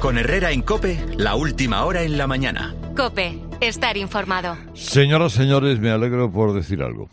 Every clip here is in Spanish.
Con Herrera en COPE, la última hora en la mañana. COPE, estar informado. Señoras, señores, me alegro por decir algo.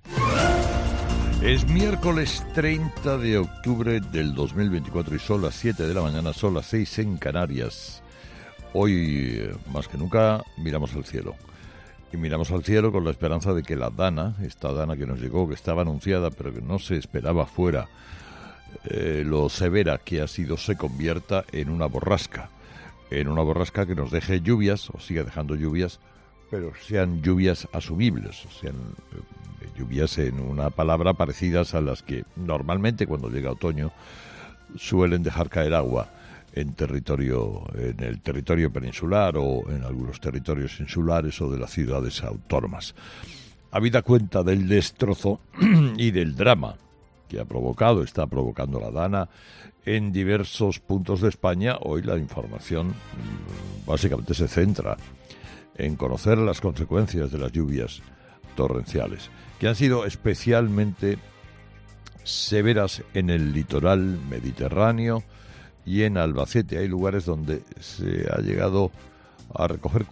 Es miércoles 30 de octubre del 2024 y son las 7 de la mañana, son las 6 en Canarias. Hoy, más que nunca, miramos al cielo. Y miramos al cielo con la esperanza de que la Dana, esta Dana que nos llegó, que estaba anunciada pero que no se esperaba fuera, lo severa que ha sido, se convierta en una borrasca que nos deje lluvias, o siga dejando lluvias, pero sean lluvias asumibles, sean lluvias, en una palabra, parecidas a las que normalmente cuando llega otoño suelen dejar caer agua en el territorio peninsular o en algunos territorios insulares o de las ciudades autónomas. Habida cuenta del destrozo y del drama que está provocando la Dana en diversos puntos de España, hoy la información básicamente se centra en conocer las consecuencias de las lluvias torrenciales, que han sido especialmente severas en el litoral mediterráneo y en Albacete. Hay lugares donde se ha llegado a recoger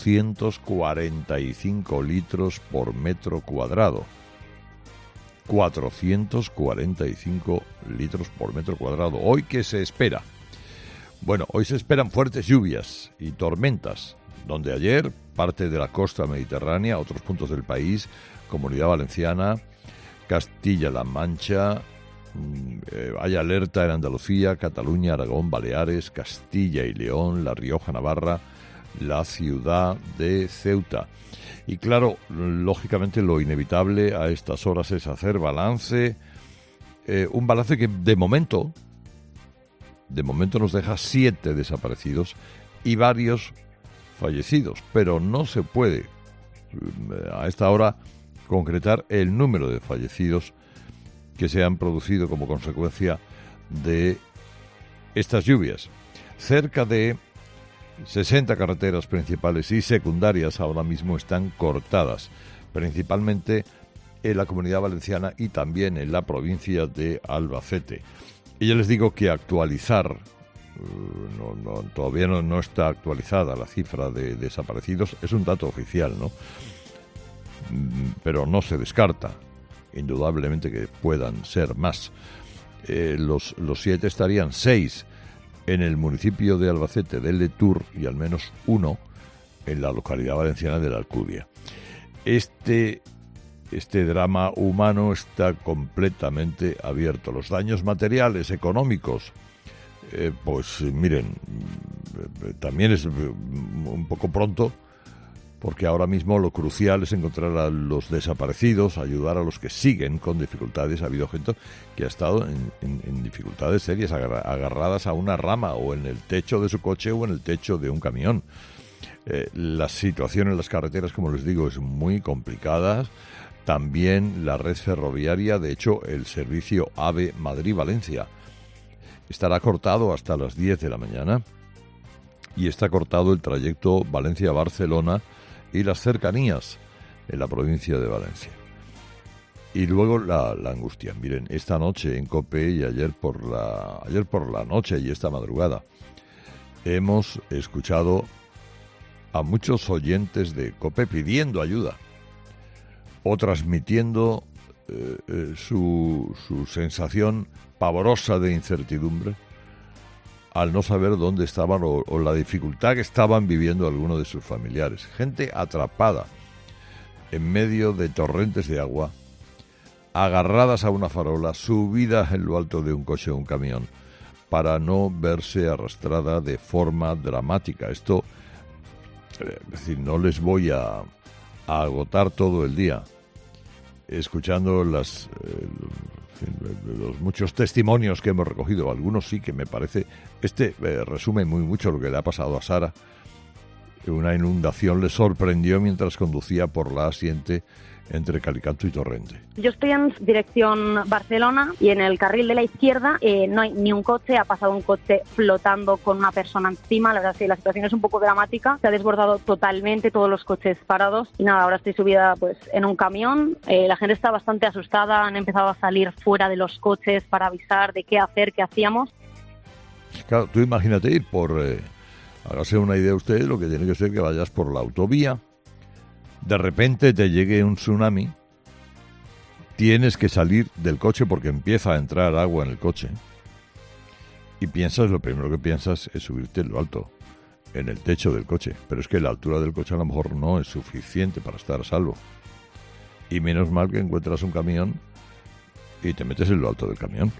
445 litros por metro cuadrado. 445 litros por metro cuadrado. ¿Hoy qué se espera? Bueno, hoy se esperan fuertes lluvias y tormentas, donde ayer parte de la costa mediterránea, otros puntos del país, Comunidad Valenciana, Castilla-La Mancha, hay alerta en Andalucía, Cataluña, Aragón, Baleares, Castilla y León, La Rioja, Navarra, la ciudad de Ceuta. Y claro, lógicamente lo inevitable a estas horas es hacer balance, un balance que de momento nos deja 7 desaparecidos y varios fallecidos, pero no se puede a esta hora concretar el número de fallecidos que se han producido como consecuencia de estas lluvias. Cerca de 60 carreteras principales y secundarias ahora mismo están cortadas, principalmente en la Comunidad Valenciana y también en la provincia de Albacete. Y ya les digo que actualizar, todavía no está actualizada la cifra de desaparecidos, es un dato oficial, ¿no? Pero no se descarta, indudablemente, que puedan ser más. Los 7 estarían 6 en el municipio de Albacete de Letur y al menos 1 en la localidad valenciana de la Alcudia. Este drama humano está completamente abierto. Los daños materiales, económicos, pues miren, también es un poco pronto, porque ahora mismo lo crucial es encontrar a los desaparecidos, ayudar a los que siguen con dificultades. Ha habido gente que ha estado en dificultades serias, agarradas a una rama o en el techo de su coche o en el techo de un camión. La situación en las carreteras, como les digo, es muy complicada. También la red ferroviaria, de hecho, el servicio AVE Madrid-Valencia estará cortado hasta las 10 de la mañana y está cortado el trayecto Valencia-Barcelona y las cercanías en la provincia de Valencia. Y luego la angustia. Miren, esta noche en COPE y ayer por la noche y esta madrugada hemos escuchado a muchos oyentes de COPE pidiendo ayuda o transmitiendo su sensación pavorosa de incertidumbre al no saber dónde estaban o la dificultad que estaban viviendo algunos de sus familiares. Gente atrapada en medio de torrentes de agua, agarradas a una farola, subidas en lo alto de un coche o un camión, para no verse arrastrada de forma dramática. Esto, es decir, no les voy a agotar todo el día escuchando los muchos testimonios que hemos recogido. Algunos sí que me parece, resume muy mucho lo que le ha pasado a Sara. Una inundación le sorprendió mientras conducía por la A7 entre Calicanto y Torrente. Yo estoy en dirección Barcelona y en el carril de la izquierda no hay ni un coche, ha pasado un coche flotando con una persona encima. La verdad es que la situación es un poco dramática, se ha desbordado totalmente, todos los coches parados y nada, ahora estoy subida pues en un camión. La gente está bastante asustada, han empezado a salir fuera de los coches para avisar de qué hacer, qué hacíamos. Claro, tú imagínate ir por... hágase una idea usted, lo que tiene que ser que vayas por la autovía, de repente te llegue un tsunami, tienes que salir del coche porque empieza a entrar agua en el coche y lo primero que piensas es subirte en lo alto, en el techo del coche, pero es que la altura del coche a lo mejor no es suficiente para estar a salvo. Y menos mal que encuentras un camión y te metes en lo alto del camión.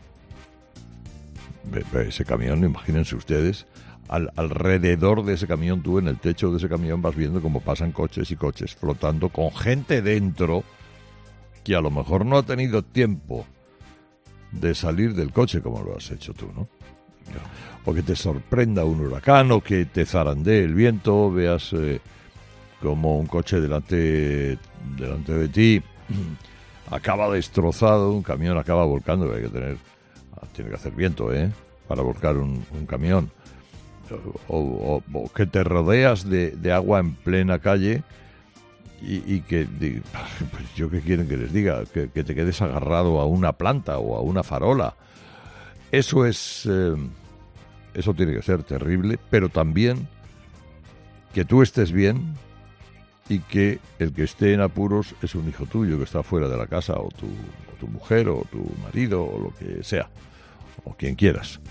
Ese camión, imagínense ustedes, alrededor de ese camión, tú en el techo de ese camión vas viendo cómo pasan coches y coches flotando con gente dentro que a lo mejor no ha tenido tiempo de salir del coche como lo has hecho tú, ¿no? O que te sorprenda un huracán, o que te zarandee el viento, veas como un coche delante de ti acaba destrozado, un camión acaba volcando, tiene que hacer viento, para volcar un camión, o que te rodeas de agua en plena calle y que, pues yo qué quieren que les diga, que te quedes agarrado a una planta o a una farola. Eso tiene que ser terrible, pero también que tú estés bien y que el que esté en apuros es un hijo tuyo que está fuera de la casa, o tu mujer, o tu marido, o lo que sea, o quien quieras.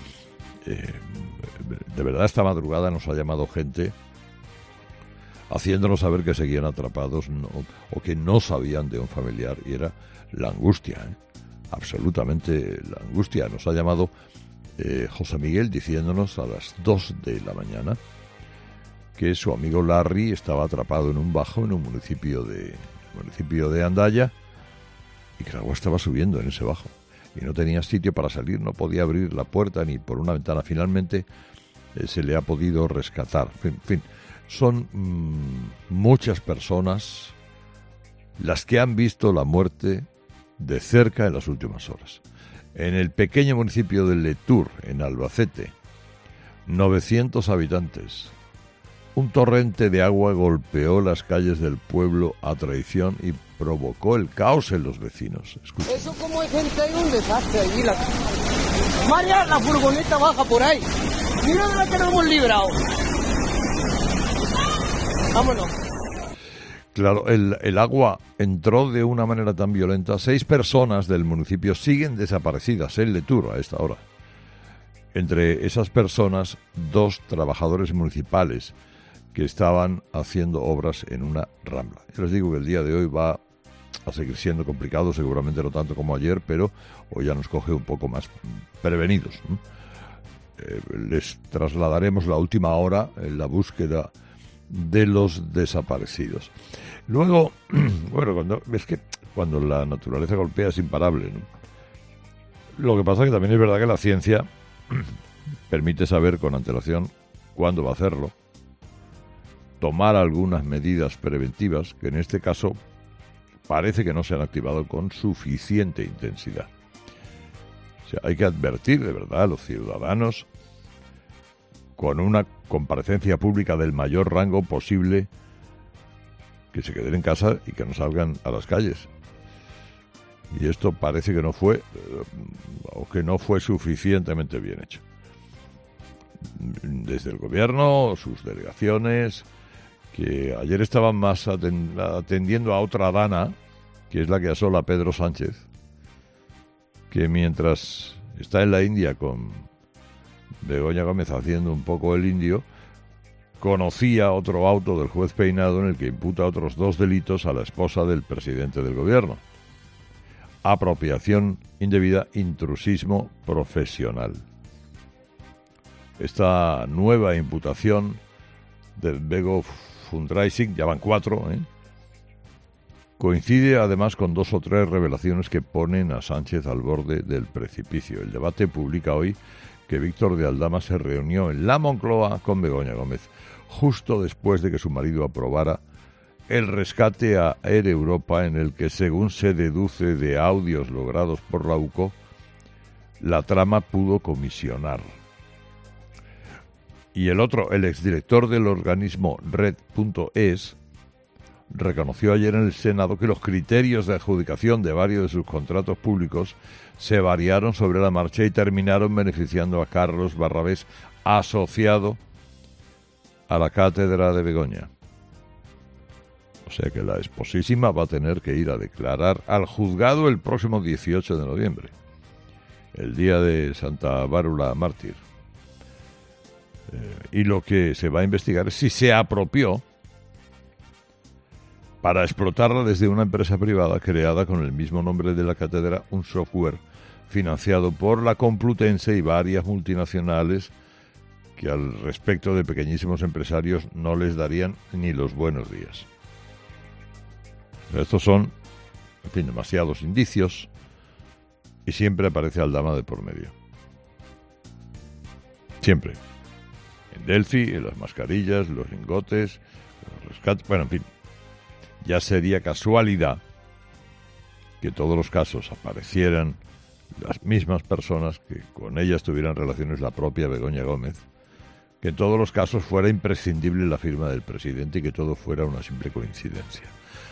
De verdad, esta madrugada nos ha llamado gente haciéndonos saber que seguían atrapados o que no sabían de un familiar, y era la angustia, absolutamente la angustia. Nos ha llamado José Miguel diciéndonos a las 2 de la mañana que su amigo Larry estaba atrapado en un bajo en un municipio de Andaya, y que el agua estaba subiendo en ese bajo y no tenía sitio para salir, no podía abrir la puerta ni por una ventana. Finalmente se le ha podido rescatar. En fin, son muchas personas las que han visto la muerte de cerca en las últimas horas. En el pequeño municipio de Letur, en Albacete, 900 habitantes. Un torrente de agua golpeó las calles del pueblo a traición y provocó el caos en los vecinos. Escuchen. Eso como hay gente, hay un desastre allí. María, la furgoneta baja por ahí. Mira de la que nos hemos librado. Vámonos. Claro, el agua entró de una manera tan violenta. 6 personas del municipio siguen desaparecidas en Letur a esta hora. Entre esas personas, 2 trabajadores municipales que estaban haciendo obras en una rambla. Yo les digo que el día de hoy va a seguir siendo complicado, seguramente no tanto como ayer, pero hoy ya nos coge un poco más prevenidos. Les trasladaremos la última hora en la búsqueda de los desaparecidos. Luego, bueno, cuando la naturaleza golpea es imparable, ¿no? Lo que pasa es que también es verdad que la ciencia permite saber con antelación cuándo va a hacerlo, tomar algunas medidas preventivas que en este caso parece que no se han activado con suficiente intensidad. O sea, hay que advertir de verdad a los ciudadanos con una comparecencia pública del mayor rango posible que se queden en casa y que no salgan a las calles. Y esto parece que no fue suficientemente bien hecho. Desde el gobierno, sus delegaciones, que ayer estaban más atendiendo a otra dana, que es la que asola a Pedro Sánchez, que mientras está en la India con Begoña Gómez haciendo un poco el indio, conocía otro auto del juez Peinado en el que imputa otros 2 delitos a la esposa del presidente del gobierno: apropiación indebida, intrusismo profesional. Esta nueva imputación del Bego Fundraising, ya van 4, coincide además con 2 o 3 revelaciones que ponen a Sánchez al borde del precipicio. El Debate publica hoy que Víctor de Aldama se reunió en la Moncloa con Begoña Gómez justo después de que su marido aprobara el rescate a Air Europa, en el que, según se deduce de audios logrados por la UCO, la trama pudo comisionar. Y el otro, el exdirector del organismo Red.es, reconoció ayer en el Senado que los criterios de adjudicación de varios de sus contratos públicos se variaron sobre la marcha y terminaron beneficiando a Carlos Barrabés, asociado a la Cátedra de Begoña. O sea que la esposísima va a tener que ir a declarar al juzgado el próximo 18 de noviembre, el día de Santa Bárbara Mártir. Y lo que se va a investigar es si se apropió para explotarla desde una empresa privada creada con el mismo nombre de la cátedra, un software financiado por la Complutense y varias multinacionales que al respecto de pequeñísimos empresarios no les darían ni los buenos días. Estos son, en fin, demasiados indicios y siempre aparece Aldama de por medio. Siempre. En Delphi, en las mascarillas, los lingotes, los rescates, bueno, en fin. Ya sería casualidad que todos los casos aparecieran las mismas personas, que con ellas tuvieran relaciones la propia Begoña Gómez, que en todos los casos fuera imprescindible la firma del presidente y que todo fuera una simple coincidencia.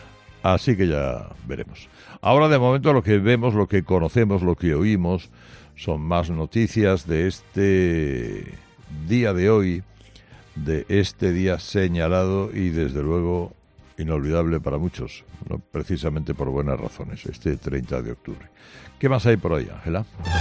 Así que ya veremos. Ahora, de momento, lo que vemos, lo que conocemos, lo que oímos, son más noticias de este día de hoy, de este día señalado y, desde luego, inolvidable para muchos, no precisamente por buenas razones, este 30 de octubre. ¿Qué más hay por ahí, Ángela?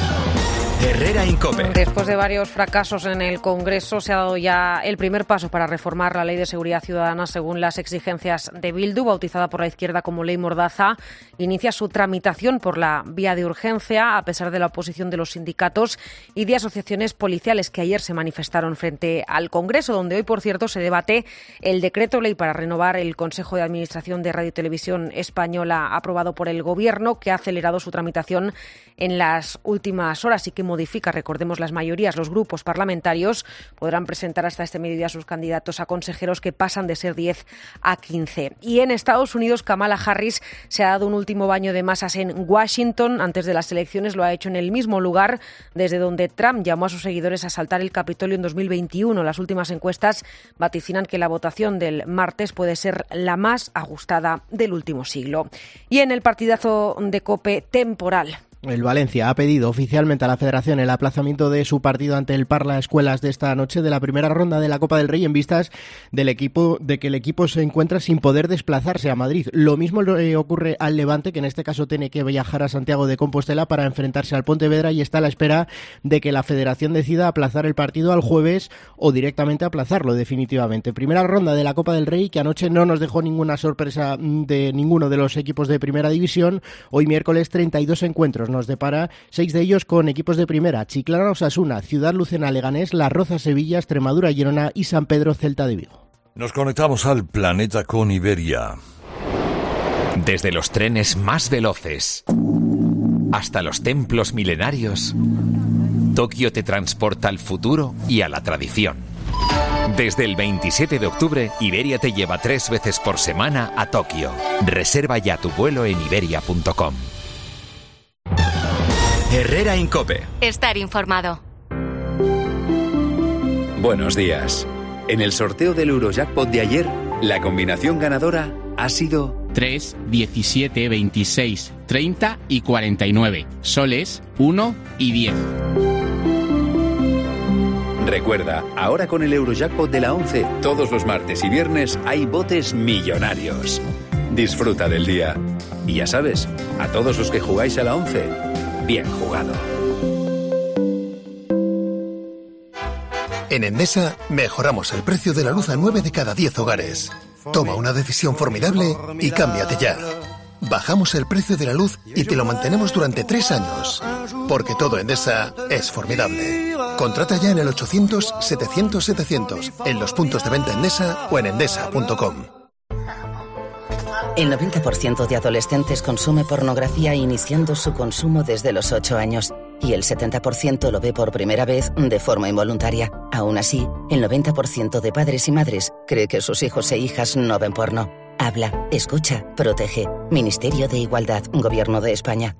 Herrera Incope. Después de varios fracasos en el Congreso, se ha dado ya el primer paso para reformar la Ley de Seguridad Ciudadana según las exigencias de Bildu, bautizada por la izquierda como Ley Mordaza. Inicia su tramitación por la vía de urgencia, a pesar de la oposición de los sindicatos y de asociaciones policiales que ayer se manifestaron frente al Congreso, donde hoy, por cierto, se debate el decreto ley para renovar el Consejo de Administración de Radio y Televisión Española, aprobado por el Gobierno, que ha acelerado su tramitación en las últimas horas y que modifica, recordemos, las mayorías. Los grupos parlamentarios podrán presentar hasta este mediodía a sus candidatos a consejeros, que pasan de ser 10 a 15. Y en Estados Unidos, Kamala Harris se ha dado un último baño de masas en Washington. Antes de las elecciones lo ha hecho en el mismo lugar desde donde Trump llamó a sus seguidores a asaltar el Capitolio en 2021. Las últimas encuestas vaticinan que la votación del martes puede ser la más ajustada del último siglo. Y en el partidazo de COPE temporal, el Valencia ha pedido oficialmente a la Federación el aplazamiento de su partido ante el Parla Escuelas de esta noche de la primera ronda de la Copa del Rey, en vistas de que el equipo se encuentra sin poder desplazarse a Madrid. Lo mismo le ocurre al Levante, que en este caso tiene que viajar a Santiago de Compostela para enfrentarse al Pontevedra y está a la espera de que la Federación decida aplazar el partido al jueves o directamente aplazarlo definitivamente. Primera ronda de la Copa del Rey que anoche no nos dejó ninguna sorpresa de ninguno de los equipos de primera división. Hoy miércoles 32 encuentros nos depara, 6 de ellos con equipos de primera: Chiclana Osasuna, Ciudad Lucena Leganés, Las Rozas Sevilla, Extremadura Girona y San Pedro Celta de Vigo. Nos conectamos al planeta con Iberia. Desde los trenes más veloces hasta los templos milenarios, Tokio te transporta al futuro y a la tradición. Desde el 27 de octubre, Iberia te lleva 3 veces por semana a Tokio. Reserva ya tu vuelo en iberia.com. Herrera Incope. Estar informado. Buenos días. En el sorteo del Eurojackpot de ayer, la combinación ganadora ha sido 3, 17, 26, 30 y 49. Soles, 1 y 10. Recuerda, ahora con el Eurojackpot de la 11, todos los martes y viernes hay botes millonarios. Disfruta del día. Y ya sabes, a todos los que jugáis a la 11, bien jugado. En Endesa mejoramos el precio de la luz a 9 de cada 10 hogares. Toma una decisión formidable y cámbiate ya. Bajamos el precio de la luz y te lo mantenemos durante 3 años. Porque todo Endesa es formidable. Contrata ya en el 800-700-700, en los puntos de venta Endesa o en endesa.com. El 90% de adolescentes consume pornografía iniciando su consumo desde los 8 años y el 70% lo ve por primera vez de forma involuntaria. Aún así, el 90% de padres y madres cree que sus hijos e hijas no ven porno. Habla, escucha, protege. Ministerio de Igualdad, Gobierno de España.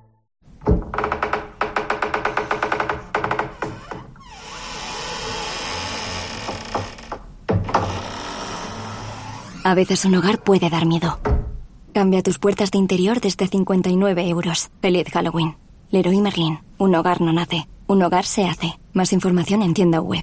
A veces un hogar puede dar miedo. Cambia tus puertas de interior desde 59 €. ¡Feliz Halloween! Leroy Merlin. Un hogar no nace. Un hogar se hace. Más información en tienda web.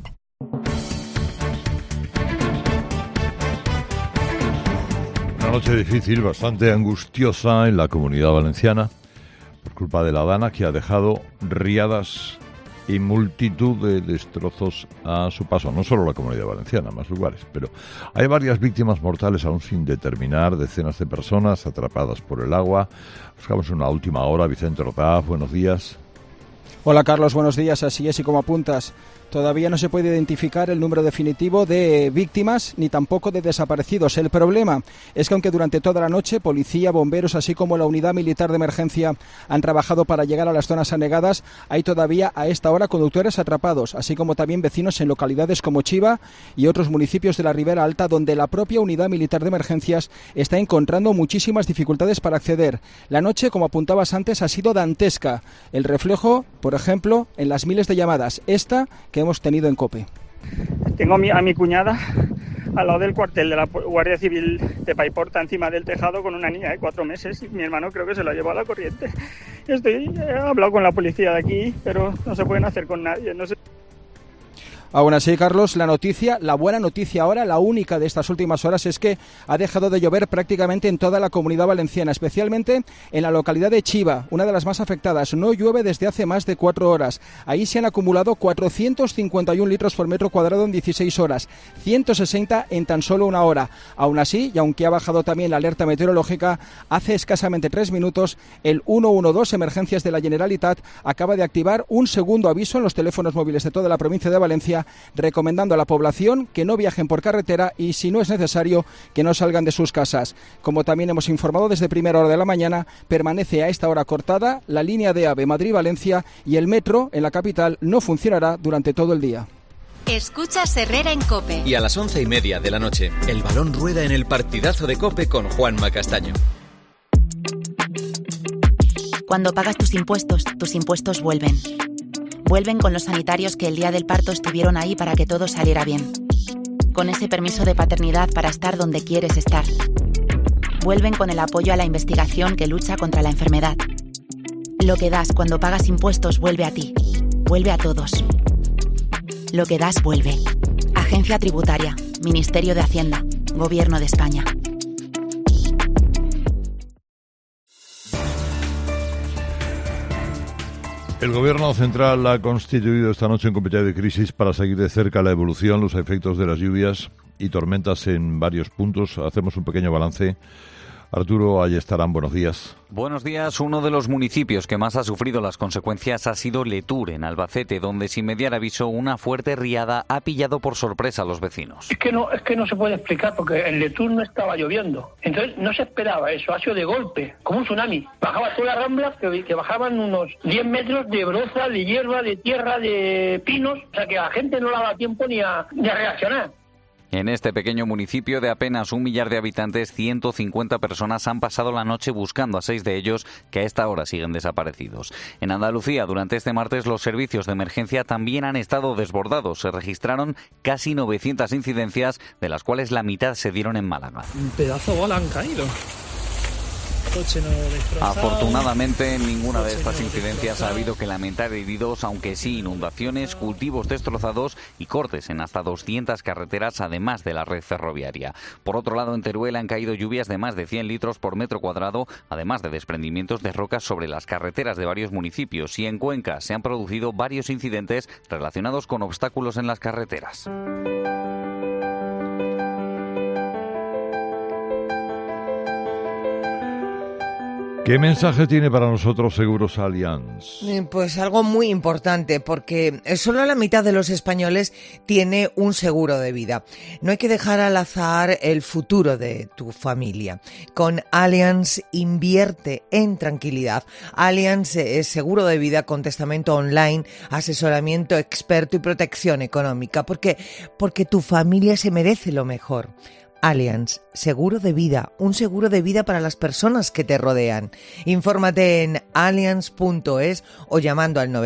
Una noche difícil, bastante angustiosa en la Comunidad Valenciana por culpa de la Dana, que ha dejado riadas y multitud de destrozos a su paso. No solo la Comunidad Valenciana, más lugares, pero hay varias víctimas mortales aún sin determinar, decenas de personas atrapadas por el agua. Buscamos una última hora. Vicente Ordaz, buenos días. Hola Carlos, buenos días. Así es, y como apuntas, todavía no se puede identificar el número definitivo de víctimas ni tampoco de desaparecidos. El problema es que aunque durante toda la noche policía, bomberos, así como la unidad militar de emergencia han trabajado para llegar a las zonas anegadas, hay todavía a esta hora conductores atrapados, así como también vecinos en localidades como Chiva y otros municipios de la Ribera Alta, donde la propia unidad militar de emergencias está encontrando muchísimas dificultades para acceder. La noche, como apuntabas antes, ha sido dantesca. El reflejo, por ejemplo, en las miles de llamadas, esta que hemos tenido en COPE. Tengo a mi cuñada al lado del cuartel de la Guardia Civil de Paiporta, encima del tejado, con una niña de 4 meses, y mi hermano creo que se la llevó a la corriente. He hablado con la policía de aquí, pero no se pueden hacer con nadie, no sé. Aún así, Carlos, la buena noticia ahora, la única de estas últimas horas, es que ha dejado de llover prácticamente en toda la Comunidad Valenciana, especialmente en la localidad de Chiva, una de las más afectadas. No llueve desde hace más de 4 horas. Ahí se han acumulado 451 litros por metro cuadrado en 16 horas, 160 en tan solo una hora. Aún así, y aunque ha bajado también la alerta meteorológica, hace escasamente 3 minutos el 112 Emergencias de la Generalitat acaba de activar un segundo aviso en los teléfonos móviles de toda la provincia de Valencia, recomendando a la población que no viajen por carretera y, si no es necesario, que no salgan de sus casas. Como también hemos informado, desde primera hora de la mañana permanece a esta hora cortada la línea de AVE Madrid-Valencia y el metro en la capital no funcionará durante todo el día. Escuchas Herrera en COPE. Y a las 11:30 de la noche, el balón rueda en el partidazo de COPE con Juanma Castaño. Cuando pagas tus impuestos vuelven. Vuelven con los sanitarios que el día del parto estuvieron ahí para que todo saliera bien. Con ese permiso de paternidad para estar donde quieres estar. Vuelven con el apoyo a la investigación que lucha contra la enfermedad. Lo que das cuando pagas impuestos vuelve a ti. Vuelve a todos. Lo que das vuelve. Agencia Tributaria, Ministerio de Hacienda, Gobierno de España. El Gobierno Central ha constituido esta noche un comité de crisis para seguir de cerca la evolución, los efectos de las lluvias y tormentas en varios puntos. Hacemos un pequeño balance. Arturo Ayestarán, buenos días. Buenos días. Uno de los municipios que más ha sufrido las consecuencias ha sido Letur, en Albacete, donde sin mediar aviso una fuerte riada ha pillado por sorpresa a los vecinos. Es que no se puede explicar, porque en Letur no estaba lloviendo. Entonces no se esperaba eso, ha sido de golpe, como un tsunami. Bajaba toda la rambla, que bajaban unos 10 metros de broza, de hierba, de tierra, de pinos, o sea que a la gente no le daba tiempo ni a reaccionar. En este pequeño municipio de apenas 1 millar de habitantes, 150 personas han pasado la noche buscando a 6 de ellos que a esta hora siguen desaparecidos. En Andalucía, durante este martes, los servicios de emergencia también han estado desbordados. Se registraron casi 900 incidencias, de las cuales la mitad se dieron en Málaga. Un pedazo de bola han caído. Afortunadamente, en ninguna de estas incidencias ha habido que lamentar heridos, aunque sí inundaciones, cultivos destrozados y cortes en hasta 200 carreteras, además de la red ferroviaria. Por otro lado, en Teruel han caído lluvias de más de 100 litros por metro cuadrado, además de desprendimientos de rocas sobre las carreteras de varios municipios. Y en Cuenca se han producido varios incidentes relacionados con obstáculos en las carreteras. ¿Qué mensaje tiene para nosotros Seguros Allianz? Pues algo muy importante, porque solo la mitad de los españoles tiene un seguro de vida. No hay que dejar al azar el futuro de tu familia. Con Allianz invierte en tranquilidad. Allianz es seguro de vida con testamento online, asesoramiento experto y protección económica, porque tu familia se merece lo mejor. Allianz, seguro de vida, un seguro de vida para las personas que te rodean. Infórmate en allianz.es o llamando al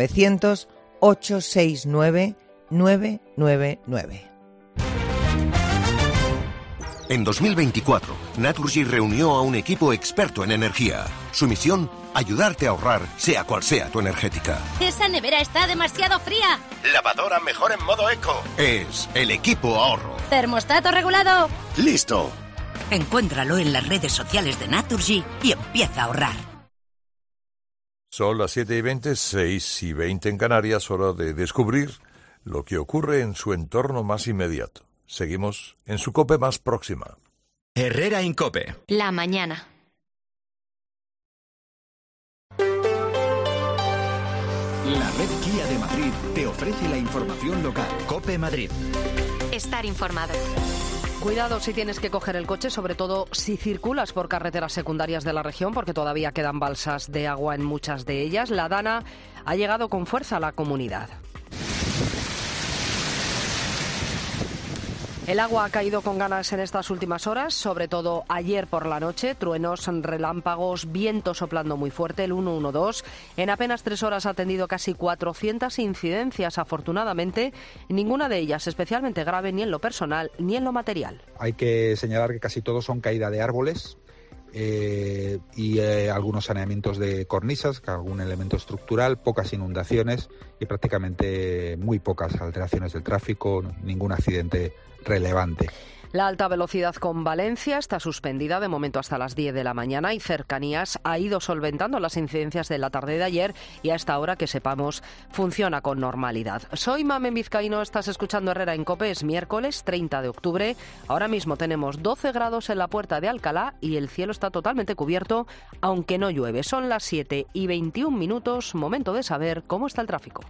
900-869-999. En 2024, Naturgy reunió a un equipo experto en energía. Su misión, ayudarte a ahorrar, sea cual sea tu energética. ¡Esa nevera está demasiado fría! Lavadora mejor en modo eco. Es el equipo ahorro. ¿Termostato regulado? ¡Listo! Encuéntralo en las redes sociales de Naturgy y empieza a ahorrar. Son las 7:20, 6:20 en Canarias, hora de descubrir lo que ocurre en su entorno más inmediato. Seguimos en su COPE más próxima. Herrera en COPE. La mañana. La red Kia de Madrid te ofrece la información local. COPE Madrid. Estar informado. Cuidado si tienes que coger el coche, sobre todo si circulas por carreteras secundarias de la región, porque todavía quedan balsas de agua en muchas de ellas. La Dana ha llegado con fuerza a la comunidad. El agua ha caído con ganas en estas últimas horas, sobre todo ayer por la noche. Truenos, relámpagos, viento soplando muy fuerte, el 112. En apenas 3 horas ha atendido casi 400 incidencias. Afortunadamente, ninguna de ellas especialmente grave ni en lo personal ni en lo material. Hay que señalar que casi todos son caída de árboles y algunos saneamientos de cornisas, algún elemento estructural, pocas inundaciones y prácticamente muy pocas alteraciones del tráfico, ningún accidente relevante. La alta velocidad con Valencia está suspendida de momento hasta las 10 de la mañana y Cercanías ha ido solventando las incidencias de la tarde de ayer y a esta hora que sepamos funciona con normalidad. Soy Mamen Vizcaíno, estás escuchando Herrera en COPE, es miércoles 30 de octubre. Ahora mismo tenemos 12 grados en la Puerta de Alcalá y el cielo está totalmente cubierto, aunque no llueve. Son las 7:21, momento de saber cómo está el tráfico.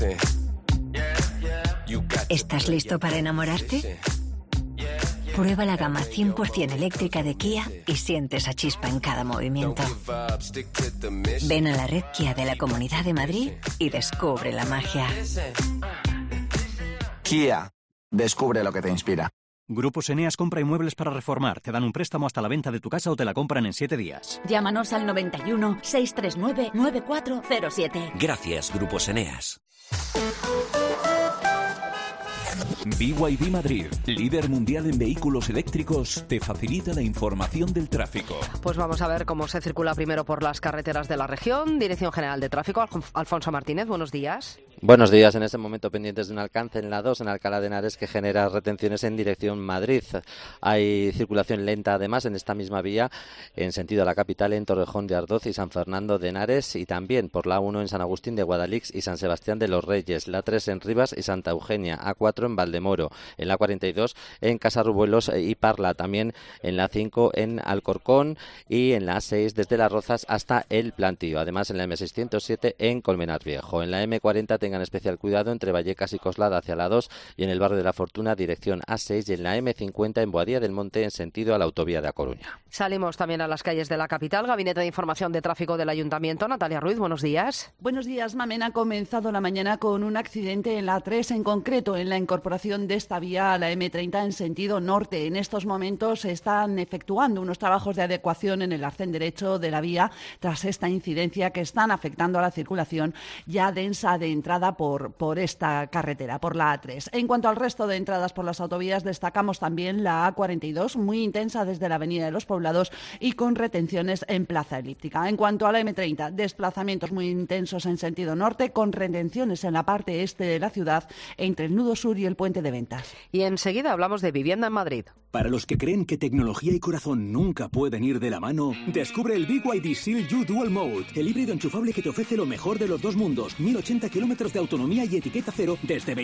¿Estás listo para enamorarte? Prueba la gama 100% eléctrica de Kia y siente esa chispa en cada movimiento. Ven a la red Kia de la Comunidad de Madrid y descubre la magia. Kia, descubre lo que te inspira. Grupos Eneas compra inmuebles para reformar. Te dan un préstamo hasta la venta de tu casa o te la compran en 7 días. Llámanos al 91 639 9407. Gracias, Grupos Eneas. BYD Madrid, líder mundial en vehículos eléctricos, te facilita la información del tráfico. Pues vamos a ver cómo se circula primero por las carreteras de la región. Dirección General de Tráfico, Alfonso Martínez, buenos días. Buenos días. En este momento pendientes de un alcance en la 2 en Alcalá de Henares que genera retenciones en dirección Madrid. Hay circulación lenta además en esta misma vía en sentido a la capital en Torrejón de Ardoz y San Fernando de Henares y también por la 1 en San Agustín de Guadalix y San Sebastián de los Reyes, la 3 en Rivas y Santa Eugenia, A4 en Valdemoro, en la 42 en Casarrubuelos y Parla, también en la 5 en Alcorcón y en la 6 desde Las Rozas hasta El Plantío. Además en la M607 en Colmenar Viejo. En la M40 tengan especial cuidado entre Vallecas y Coslada hacia la 2 y en el barrio de la Fortuna dirección A6 y en la M50 en Boadía del Monte en sentido a la autovía de A Coruña. Salimos también a las calles de la capital. Gabinete de Información de Tráfico del Ayuntamiento. Natalia Ruiz, buenos días. Buenos días, Mamen. Ha comenzado la mañana con un accidente en la 3, en concreto en la incorporación de esta vía a la M30 en sentido norte. En estos momentos se están efectuando unos trabajos de adecuación en el arcén derecho de la vía tras esta incidencia que están afectando a la circulación ya densa de entrada por esta carretera, por la A3. En cuanto al resto de entradas por las autovías, destacamos también la A42, muy intensa desde la Avenida de los Poblados y con retenciones en Plaza Elíptica. En cuanto a la M30, desplazamientos muy intensos en sentido norte, con retenciones en la parte este de la ciudad, entre el nudo sur y el puente de Ventas. Y enseguida hablamos de vivienda en Madrid. Para los que creen que tecnología y corazón nunca pueden ir de la mano, descubre el BYD Seal U Dual Mode, el híbrido enchufable que te ofrece lo mejor de los dos mundos, 1080 kilómetros de autonomía y etiqueta cero desde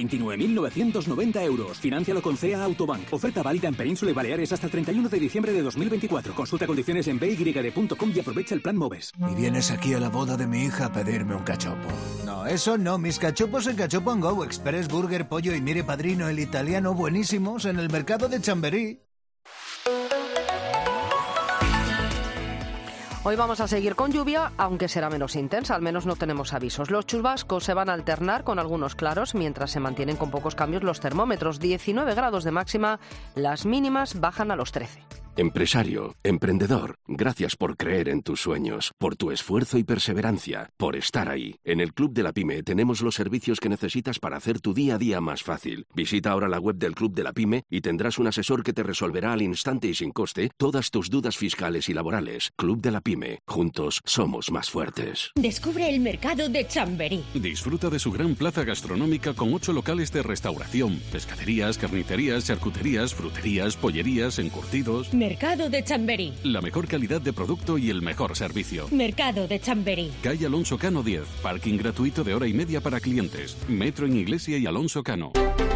29.990 euros. Financialo con CA Autobank. Oferta válida en Península y Baleares hasta el 31 de diciembre de 2024. Consulta condiciones en byd.com y aprovecha el plan MOVES. Y vienes aquí a la boda de mi hija a pedirme un cachopo. No, eso no. Mis cachopos en Cachopo & Go, Express, Burger, Pollo y Mire Padrino, el italiano, buenísimos, en el mercado de Chamberí. Hoy vamos a seguir con lluvia, aunque será menos intensa, al menos no tenemos avisos. Los chubascos se van a alternar con algunos claros, mientras se mantienen con pocos cambios los termómetros. 19 grados de máxima, las mínimas bajan a los 13. Empresario, emprendedor, gracias por creer en tus sueños, por tu esfuerzo y perseverancia, por estar ahí. En el Club de la Pyme tenemos los servicios que necesitas para hacer tu día a día más fácil. Visita ahora la web del Club de la Pyme y tendrás un asesor que te resolverá al instante y sin coste todas tus dudas fiscales y laborales. Club de la Pyme. Juntos somos más fuertes. Descubre el mercado de Chamberí. Disfruta de su gran plaza gastronómica con 8 locales de restauración, pescaderías, carnicerías, charcuterías, fruterías, pollerías, encurtidos. Mercado de Chamberí. La mejor calidad de producto y el mejor servicio. Mercado de Chamberí. Calle Alonso Cano 10. Parking gratuito de 1.5 horas para clientes. Metro en Iglesia y Alonso Cano.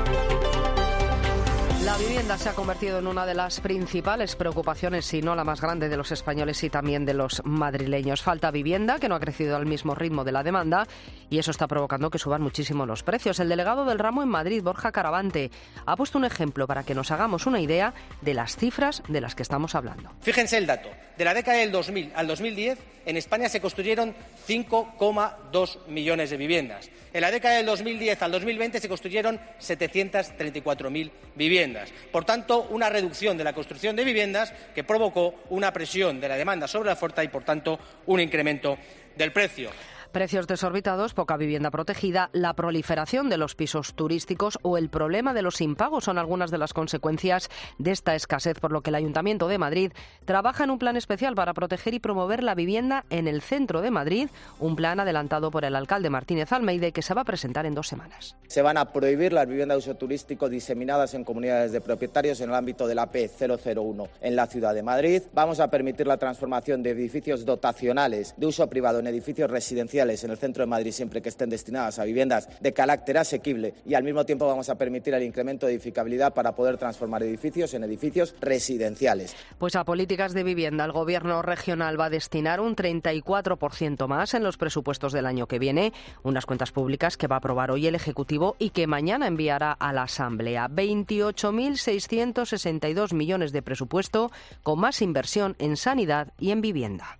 La vivienda se ha convertido en una de las principales preocupaciones, si no la más grande, de los españoles y también de los madrileños. Falta vivienda, que no ha crecido al mismo ritmo de la demanda, y eso está provocando que suban muchísimo los precios. El delegado del ramo en Madrid, Borja Caravante, ha puesto un ejemplo para que nos hagamos una idea de las cifras de las que estamos hablando. Fíjense el dato. De la década del 2000 al 2010, en España se construyeron 5,2 millones de viviendas. En la década del 2010 al 2020 se construyeron 734.000 viviendas. Por tanto, una reducción de la construcción de viviendas que provocó una presión de la demanda sobre la oferta y, por tanto, un incremento del precio. Precios desorbitados, poca vivienda protegida, la proliferación de los pisos turísticos o el problema de los impagos son algunas de las consecuencias de esta escasez, por lo que el Ayuntamiento de Madrid trabaja en un plan especial para proteger y promover la vivienda en el centro de Madrid, un plan adelantado por el alcalde Martínez Almeide que se va a presentar en 2 semanas. Se van a prohibir las viviendas de uso turístico diseminadas en comunidades de propietarios en el ámbito de la P001 en la ciudad de Madrid. Vamos a permitir la transformación de edificios dotacionales de uso privado en edificios residenciales en el centro de Madrid siempre que estén destinadas a viviendas de carácter asequible y al mismo tiempo vamos a permitir el incremento de edificabilidad para poder transformar edificios en edificios residenciales. Pues a políticas de vivienda el Gobierno regional va a destinar un 34% más en los presupuestos del año que viene, unas cuentas públicas que va a aprobar hoy el Ejecutivo y que mañana enviará a la Asamblea. 28.662 millones de presupuesto con más inversión en sanidad y en vivienda.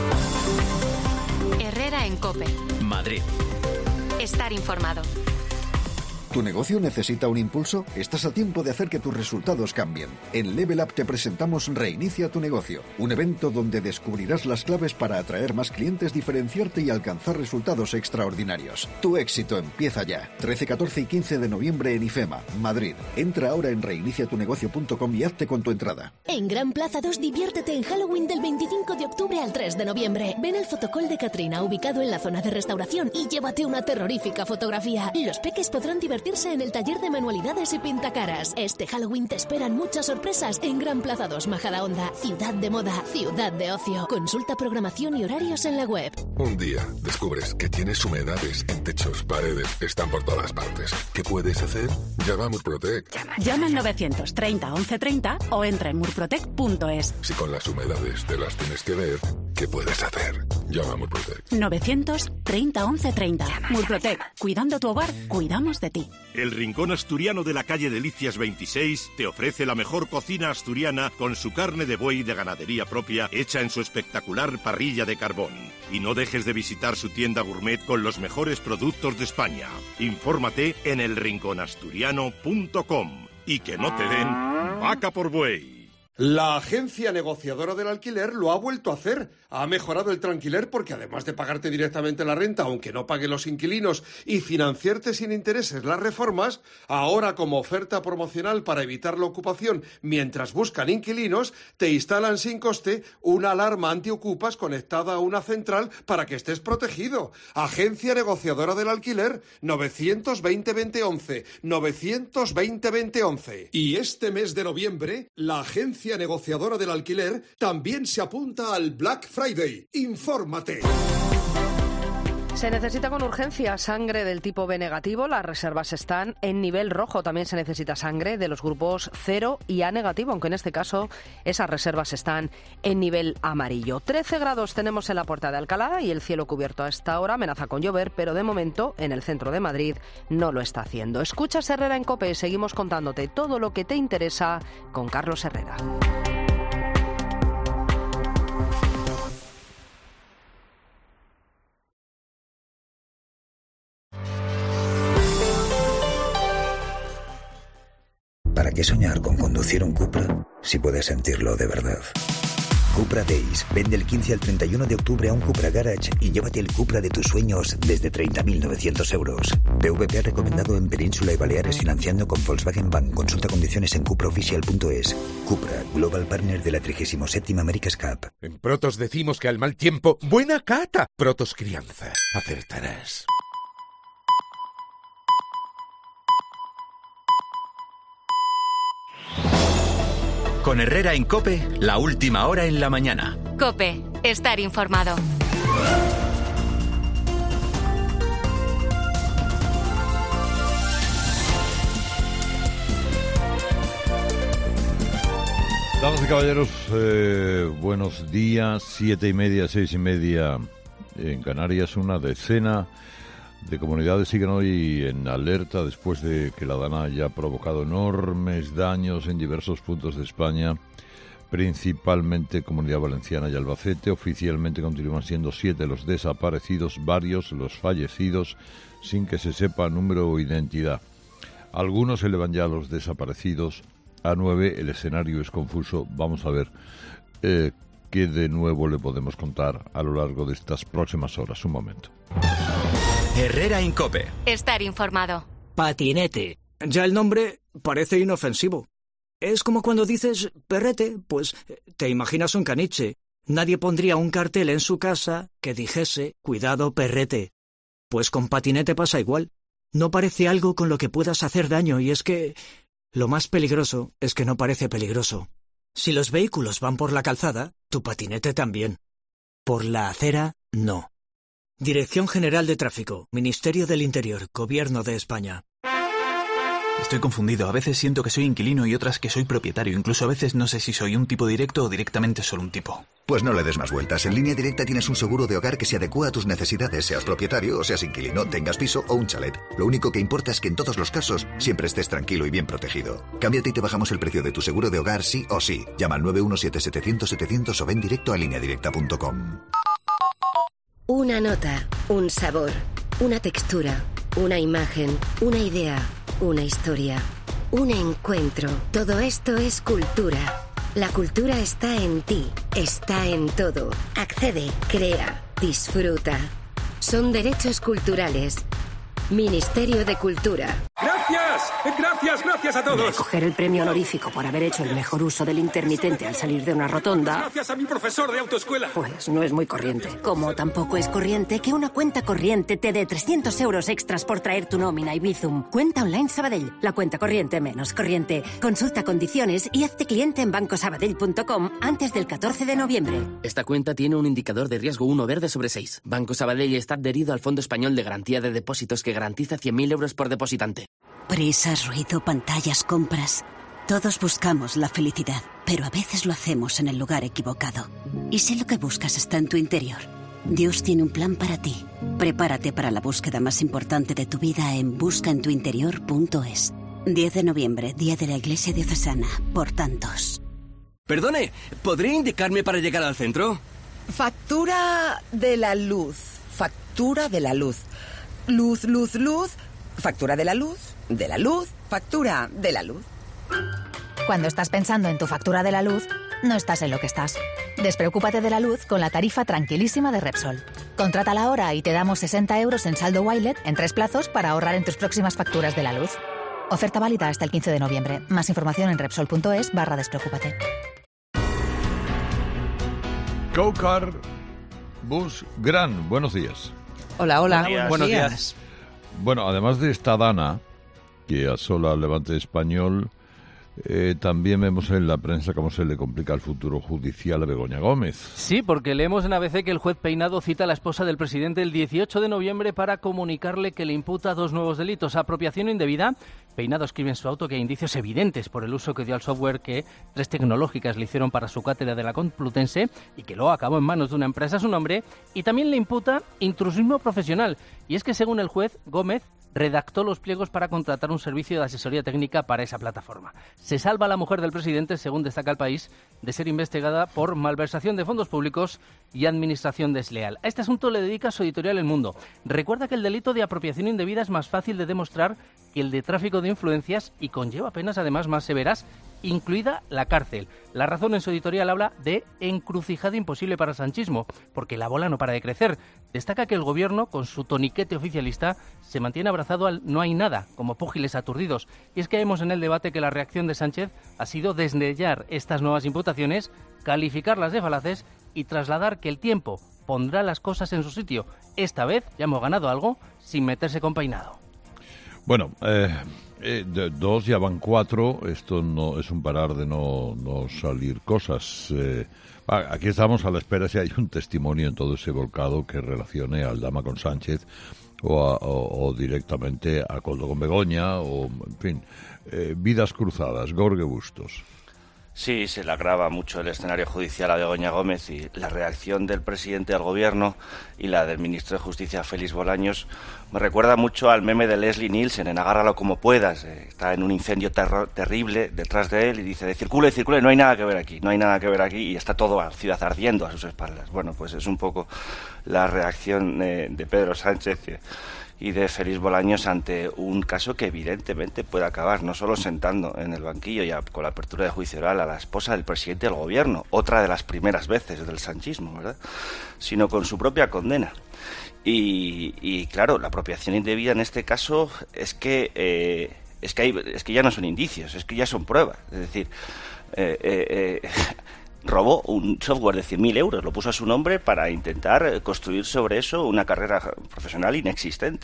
Herrera en COPE. Madrid. Estar informado. ¿Tu negocio necesita un impulso? Estás a tiempo de hacer que tus resultados cambien. En Level Up te presentamos Reinicia tu negocio, un evento donde descubrirás las claves para atraer más clientes, diferenciarte y alcanzar resultados extraordinarios. Tu éxito empieza ya. 13, 14 y 15 de noviembre en IFEMA, Madrid. Entra ahora en reiniciatunegocio.com y hazte con tu entrada. En Gran Plaza 2 diviértete en Halloween del 25 de octubre al 3 de noviembre. Ven al fotocall de Katrina, ubicado en la zona de restauración, y llévate una terrorífica fotografía. Los peques podrán divertirse en el taller de manualidades y pintacaras. Este Halloween te esperan muchas sorpresas en Gran Plaza 2 Majadahonda. Ciudad de moda, ciudad de ocio. Consulta programación y horarios en la web. Un día descubres que tienes humedades en techos, paredes, están por todas partes. ¿Qué puedes hacer? Llama a Murprotec. Llama al 930 1130 o entra en murprotec.es. Si con las humedades te las tienes que ver, ¿qué puedes hacer? Llama a Murprotec. 930 1130. Murprotec. Cuidando tu hogar, cuidamos de ti. El Rincón Asturiano de la calle Delicias 26 te ofrece la mejor cocina asturiana con su carne de buey de ganadería propia hecha en su espectacular parrilla de carbón. Y no dejes de visitar su tienda gourmet con los mejores productos de España. Infórmate en elrinconasturiano.com y que no te den vaca por buey. La agencia negociadora del alquiler lo ha vuelto a hacer. Ha mejorado el tranquiler porque además de pagarte directamente la renta, aunque no paguen los inquilinos, y financiarte sin intereses las reformas, ahora como oferta promocional para evitar la ocupación mientras buscan inquilinos, te instalan sin coste una alarma antiocupas conectada a una central para que estés protegido. Agencia negociadora del alquiler, 920-2011, 920-2011. Y este mes de noviembre, la agencia negociadora del alquiler también se apunta al Black Friday. ¡Infórmate! Se necesita con urgencia sangre del tipo B negativo. Las reservas están en nivel rojo. También se necesita sangre de los grupos 0 y A negativo, aunque en este caso esas reservas están en nivel amarillo. 13 grados tenemos en la Puerta de Alcalá y el cielo cubierto a esta hora. Amenaza con llover, pero de momento en el centro de Madrid no lo está haciendo. Escuchas Herrera en COPE. Seguimos contándote todo lo que te interesa con Carlos Herrera. Para ¿Para qué soñar con conducir un Cupra si puedes sentirlo de verdad? Cupra Days. Vende el 15 al 31 de octubre a un Cupra Garage y llévate el Cupra de tus sueños desde 30.900 euros. PVP recomendado en Península y Baleares financiando con Volkswagen Bank. Consulta condiciones en cupraoficial.es. Cupra, Global Partner de la 37ª America's Cup. En Protos decimos que al mal tiempo, buena cata. Protos Crianza. Acertarás. Con Herrera en COPE, la última hora en la mañana. COPE, estar informado. Damas y caballeros, buenos días. 7:30, 6:30 en Canarias. Una decena de comunidades siguen hoy en alerta después de que la Dana haya provocado enormes daños en diversos puntos de España, principalmente Comunidad Valenciana y Albacete. Oficialmente continúan siendo 7 los desaparecidos, varios los fallecidos, sin que se sepa número o identidad. Algunos elevan ya a los desaparecidos a 9. El escenario es confuso. Vamos a ver qué de nuevo le podemos contar a lo largo de estas próximas horas. Un momento. Herrera en COPE. Estar informado. Patinete. Ya el nombre parece inofensivo. Es como cuando dices perrete, pues te imaginas un caniche. Nadie pondría un cartel en su casa que dijese cuidado perrete. Pues con patinete pasa igual. No parece algo con lo que puedas hacer daño, y es que lo más peligroso es que no parece peligroso. Si los vehículos van por la calzada, tu patinete también. Por la acera, no. Dirección General de Tráfico, Ministerio del Interior, Gobierno de España. Estoy confundido. A veces siento que soy inquilino y otras que soy propietario. Incluso a veces no sé si soy un tipo directo o directamente solo un tipo. Pues no le des más vueltas. En Línea Directa tienes un seguro de hogar que se adecúa a tus necesidades, seas propietario o seas inquilino, tengas piso o un chalet. Lo único que importa es que en todos los casos siempre estés tranquilo y bien protegido. Cámbiate y te bajamos el precio de tu seguro de hogar sí o sí. Llama al 917-700-700 o ven directo a lineadirecta.com. Una nota, un sabor, una textura, una imagen, una idea, una historia, un encuentro. Todo esto es cultura. La cultura está en ti, está en todo. Accede, crea, disfruta. Son derechos culturales. Ministerio de Cultura. Gracias a todos. Coger el premio honorífico por haber hecho el mejor uso del intermitente al salir de una rotonda. Gracias a mi profesor de autoescuela. Pues no es muy corriente. Como tampoco es corriente que una cuenta corriente te dé 300 euros extras por traer tu nómina y Bizum. Cuenta online Sabadell. La cuenta corriente menos corriente. Consulta condiciones y hazte cliente en bancosabadell.com antes del 14 de noviembre. Esta cuenta tiene un indicador de riesgo 1 verde sobre 6. Banco Sabadell está adherido al Fondo Español de Garantía de Depósitos que garantiza 100.000 euros por depositante. Prisas, ruido, pantallas, compras. Todos buscamos la felicidad, pero a veces lo hacemos en el lugar equivocado. Y si lo que buscas está en tu interior, Dios tiene un plan para ti. Prepárate para la búsqueda más importante de tu vida en buscaentuinterior.es. 10 de noviembre, Día de la Iglesia Diocesana, por tantos. Perdone, ¿podría indicarme para llegar al centro? Factura de la luz. Factura de la luz. Luz, luz, luz. Factura de la luz. De la luz. Factura de la luz. Cuando estás pensando en tu factura de la luz, no estás en lo que estás. Despreocúpate de la luz con la tarifa tranquilísima de Repsol. Contrátala ahora y te damos 60 euros en saldo Wilet en 3 plazos para ahorrar en tus próximas facturas de la luz. Oferta válida hasta el 15 de noviembre. Más información en Repsol.es/despreocúpate. Go-Car Bus Gran, buenos días. Hola. Buenos días. Bueno, además de esta Dana que asola al Levante español, también vemos en la prensa cómo se le complica el futuro judicial a Begoña Gómez. Sí, porque leemos en ABC que el juez Peinado cita a la esposa del presidente el 18 de noviembre para comunicarle que le imputa 2 nuevos delitos. Apropiación indebida. Peinado escribe en su auto que hay indicios evidentes por el uso que dio al software que 3 tecnológicas le hicieron para su cátedra de la Complutense y que luego acabó en manos de una empresa a su nombre. Y también le imputa intrusismo profesional. Y es que según el juez, Gómez redactó los pliegos para contratar un servicio de asesoría técnica para esa plataforma. Se salva a la mujer del presidente, según destaca El País, de ser investigada por malversación de fondos públicos y administración desleal. A este asunto le dedica su editorial El Mundo. Recuerda que el delito de apropiación indebida es más fácil de demostrar que el de tráfico de influencias y conlleva penas además más severas, incluida la cárcel. La Razón en su editorial habla de encrucijada imposible para el sanchismo, porque la bola no para de crecer. Destaca que el gobierno, con su toniquete oficialista, se mantiene abrazado al no hay nada, como púgiles aturdidos. Y es que vemos en el debate que la reacción de Sánchez ha sido desdeñar estas nuevas imputaciones, calificarlas de falaces y trasladar que el tiempo pondrá las cosas en su sitio. Esta vez ya hemos ganado algo sin meterse con peinado. Bueno, dos, ya van 4. Esto no es un parar de no salir cosas. Aquí estamos a la espera si hay un testimonio en todo ese volcado que relacione a Aldama con Sánchez o directamente a Koldo con Begoña, o en fin, vidas cruzadas. Jorge Bustos. Sí, se le agrava mucho el escenario judicial a Begoña Gómez, y la reacción del presidente al gobierno y la del ministro de Justicia, Félix Bolaños, me recuerda mucho al meme de Leslie Nielsen en Agárralo como puedas. Está en un incendio terrible detrás de él y dice: circule, no hay nada que ver aquí, y está toda la ciudad ardiendo a sus espaldas. Bueno, pues es un poco la reacción de Pedro Sánchez y de Félix Bolaños ante un caso que evidentemente puede acabar no solo sentando en el banquillo ya con la apertura de juicio oral a la esposa del presidente del gobierno, otra de las primeras veces del sanchismo, ¿verdad?, sino con su propia condena. Y claro, la apropiación indebida en este caso es que ya no son indicios, es que ya son pruebas. Es decir, robó un software de 100.000 euros, lo puso a su nombre para intentar construir sobre eso una carrera profesional inexistente.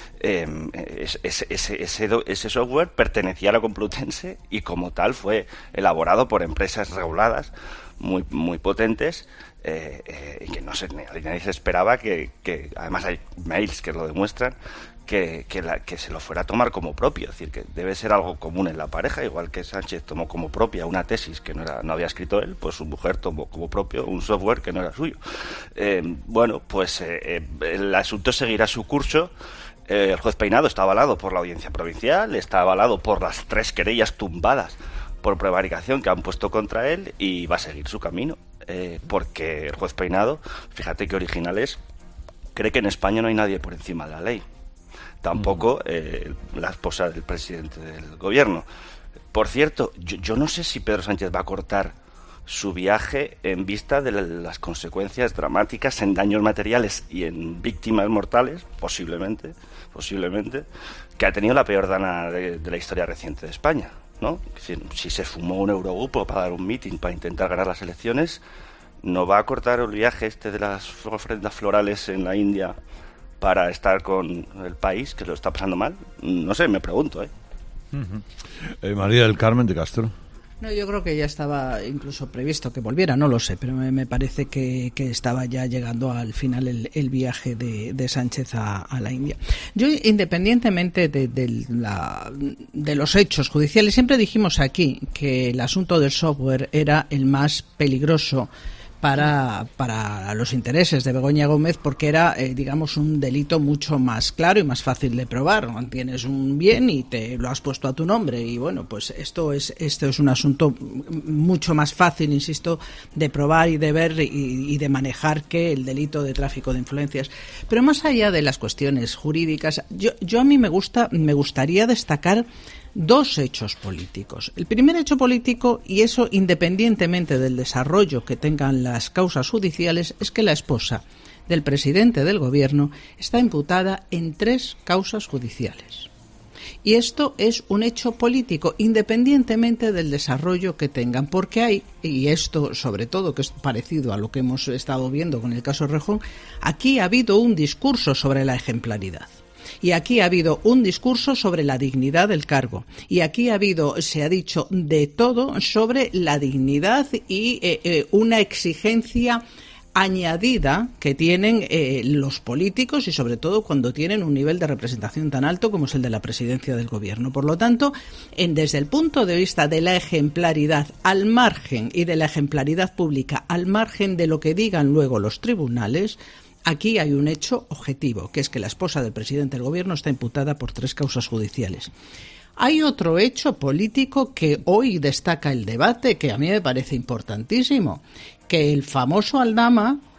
Ese software pertenecía a la Complutense y como tal fue elaborado por empresas reguladas muy potentes, que nadie se esperaba que además hay mails que lo demuestran, que se lo fuera a tomar como propio. Es decir, que debe ser algo común en la pareja, igual que Sánchez tomó como propia una tesis que no había escrito él, pues su mujer tomó como propio un software que no era suyo. El asunto seguirá su curso. El juez Peinado está avalado por la Audiencia Provincial, está avalado por las 3 querellas tumbadas por prevaricación que han puesto contra él, y va a seguir su camino, porque el juez Peinado, fíjate qué original es, cree que en España no hay nadie por encima de la ley. Tampoco la esposa del presidente del gobierno. Por cierto, yo no sé si Pedro Sánchez va a cortar su viaje en vista de las consecuencias dramáticas en daños materiales y en víctimas mortales, posiblemente, que ha tenido la peor dana de la historia reciente de España, ¿no? Es decir, si se fumó un Eurogrupo para dar un mitin para intentar ganar las elecciones, ¿no va a cortar el viaje de las ofrendas florales en la India para estar con el país que lo está pasando mal? No sé, me pregunto. María del Carmen de Castro. No, yo creo que ya estaba incluso previsto que volviera, no lo sé, pero me parece que estaba ya llegando al final el viaje de Sánchez a la India. Yo, independientemente de los hechos judiciales, siempre dijimos aquí que el asunto del software era el más peligroso para los intereses de Begoña Gómez, porque era, digamos, un delito mucho más claro y más fácil de probar. Tienes un bien y te lo has puesto a tu nombre, y bueno, pues esto es un asunto mucho más fácil, insisto, de probar y de ver y de manejar que el delito de tráfico de influencias. Pero más allá de las cuestiones jurídicas, yo a mí me gustaría destacar 2 hechos políticos. El primer hecho político, y eso independientemente del desarrollo que tengan las causas judiciales, es que la esposa del presidente del gobierno está imputada en 3 causas judiciales. Y esto es un hecho político, independientemente del desarrollo que tengan, porque hay, y esto sobre todo, que es parecido a lo que hemos estado viendo con el caso Rejón, aquí ha habido un discurso sobre la ejemplaridad. Y aquí ha habido un discurso sobre la dignidad del cargo. Y aquí se ha dicho de todo sobre la dignidad y una exigencia añadida que tienen los políticos, y sobre todo cuando tienen un nivel de representación tan alto como es el de la presidencia del gobierno. Por lo tanto, desde el punto de vista de la ejemplaridad al margen, y de la ejemplaridad pública al margen de lo que digan luego los tribunales, aquí hay un hecho objetivo, que es que la esposa del presidente del gobierno está imputada por 3 causas judiciales. Hay otro hecho político que hoy destaca el debate, que a mí me parece importantísimo, que el famoso Aldama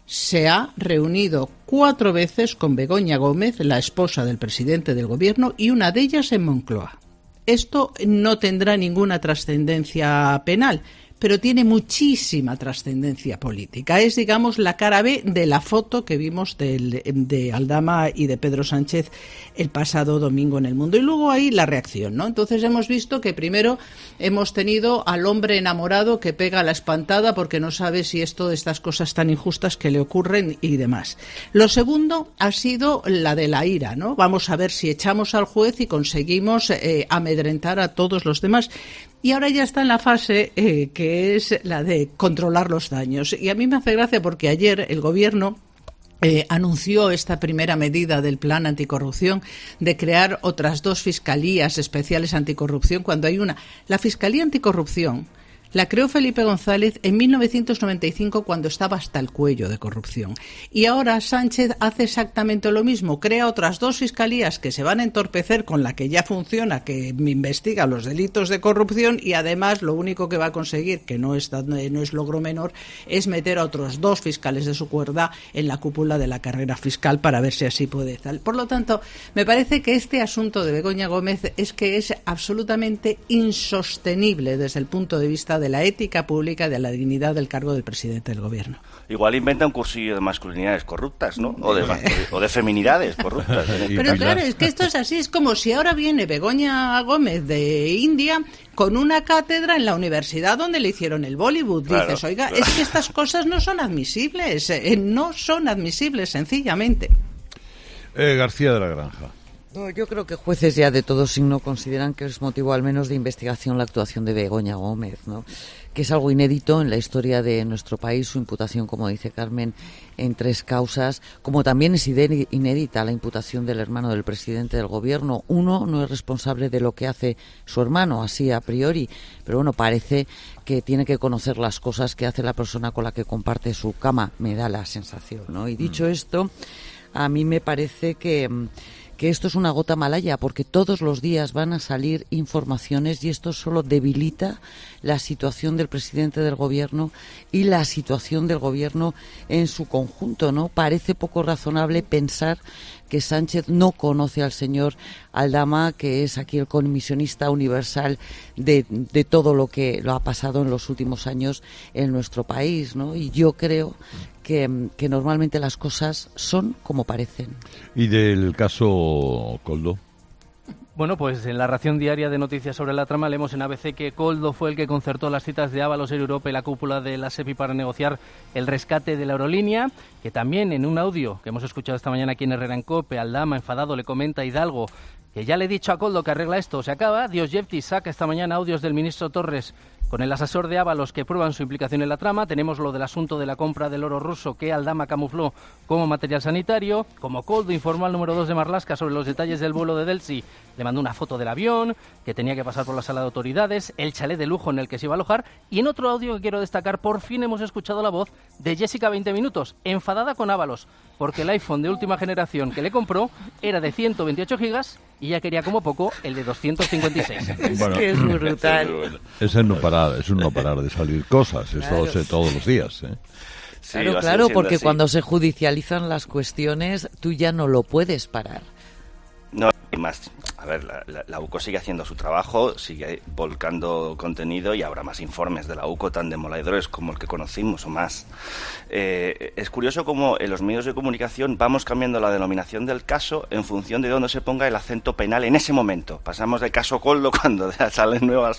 se ha reunido 4 veces con Begoña Gómez, la esposa del presidente del gobierno, y una de ellas en Moncloa. Esto no tendrá ninguna trascendencia penal, pero tiene muchísima trascendencia política. Es, digamos, la cara B de la foto que vimos de Aldama y de Pedro Sánchez el pasado domingo en El Mundo. Y luego ahí la reacción, ¿no? Entonces hemos visto que primero hemos tenido al hombre enamorado que pega la espantada porque no sabe si esto de estas cosas tan injustas que le ocurren y demás. Lo segundo ha sido la de la ira, ¿no? Vamos a ver si echamos al juez y conseguimos amedrentar a todos los demás. Y ahora ya está en la fase que es la de controlar los daños. Y a mí me hace gracia porque ayer el Gobierno anunció esta primera medida del plan anticorrupción de crear otras 2 fiscalías especiales anticorrupción cuando hay una. La Fiscalía Anticorrupción la creó Felipe González en 1995 cuando estaba hasta el cuello de corrupción. Y ahora Sánchez hace exactamente lo mismo. Crea otras 2 fiscalías que se van a entorpecer con la que ya funciona, que investiga los delitos de corrupción, y además lo único que va a conseguir, que no es logro menor, es meter a otros 2 fiscales de su cuerda en la cúpula de la carrera fiscal para ver si así puede tal. Por lo tanto, me parece que este asunto de Begoña Gómez es absolutamente insostenible desde el punto de vista de la ética pública, de la dignidad del cargo del presidente del gobierno. Igual inventa un cursillo de masculinidades corruptas, ¿no? O de feminidades corruptas. Pero claro, es que esto es así, es como si ahora viene Begoña Gómez de India con una cátedra en la universidad donde le hicieron el Bollywood. Claro, dices, oiga, claro, es que estas cosas no son admisibles, sencillamente. García de la Granja. No, yo creo que jueces ya de todo signo consideran que es motivo al menos de investigación la actuación de Begoña Gómez, ¿no? Que es algo inédito en la historia de nuestro país, su imputación, como dice Carmen, en 3 causas, como también es inédita la imputación del hermano del presidente del gobierno. Uno no es responsable de lo que hace su hermano, así a priori, pero bueno, parece que tiene que conocer las cosas que hace la persona con la que comparte su cama, me da la sensación, ¿no? Y dicho esto, a mí me parece que esto es una gota malaya, porque todos los días van a salir informaciones y esto solo debilita la situación del presidente del gobierno y la situación del gobierno en su conjunto, ¿no? Parece poco razonable pensar que Sánchez no conoce al señor Aldama, que es aquí el comisionista universal de todo lo que lo ha pasado en los últimos años en nuestro país, ¿no? Y yo creo que normalmente las cosas son como parecen. ¿Y del caso Koldo? Bueno, pues en la ración diaria de noticias sobre la trama leemos en ABC que Koldo fue el que concertó las citas de Ábalos, Air Europa y la cúpula de la SEPI para negociar el rescate de la aerolínea, que también en un audio que hemos escuchado esta mañana aquí en Herrera en COPE, Aldama enfadado le comenta a Hidalgo que ya le he dicho a Koldo que arregla esto, se acaba. Dios Yefti saca esta mañana audios del ministro Torres con el asesor de Ábalos que prueban su implicación en la trama. Tenemos lo del asunto de la compra del oro ruso que Aldama camufló como material sanitario. Como Koldo informó al número 2 de Marlaska sobre los detalles del vuelo de Delsi, le mandó una foto del avión que tenía que pasar por la sala de autoridades, el chalet de lujo en el que se iba a alojar. Y en otro audio que quiero destacar, por fin hemos escuchado la voz de Jessica 20 Minutos, enfadada con Ábalos, porque el iPhone de última generación que le compró era de 128 gigas y ella quería como poco el de 256. Bueno, es que es muy brutal. Es un no parar de salir cosas, claro. Esto todos los días, ¿eh? Sí, claro, porque así, cuando se judicializan las cuestiones, tú ya no lo puedes parar. No, y más, a ver, la UCO sigue haciendo su trabajo, sigue volcando contenido y habrá más informes de la UCO tan demoledores como el que conocimos o más. Es curioso cómo en los medios de comunicación vamos cambiando la denominación del caso en función de dónde se ponga el acento penal en ese momento. Pasamos del caso Koldo cuando salen nuevos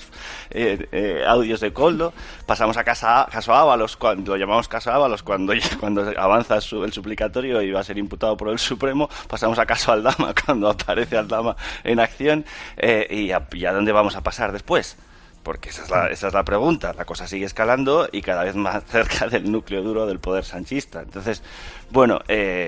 audios de Koldo, pasamos a caso Ábalos, cuando lo llamamos caso Ábalos, cuando avanza el suplicatorio y va a ser imputado por el Supremo, pasamos a caso Aldama cuando aparece Aldama en acción, y a dónde vamos a pasar después, porque esa es la pregunta. La cosa sigue escalando y cada vez más cerca del núcleo duro del poder sanchista. Entonces, bueno,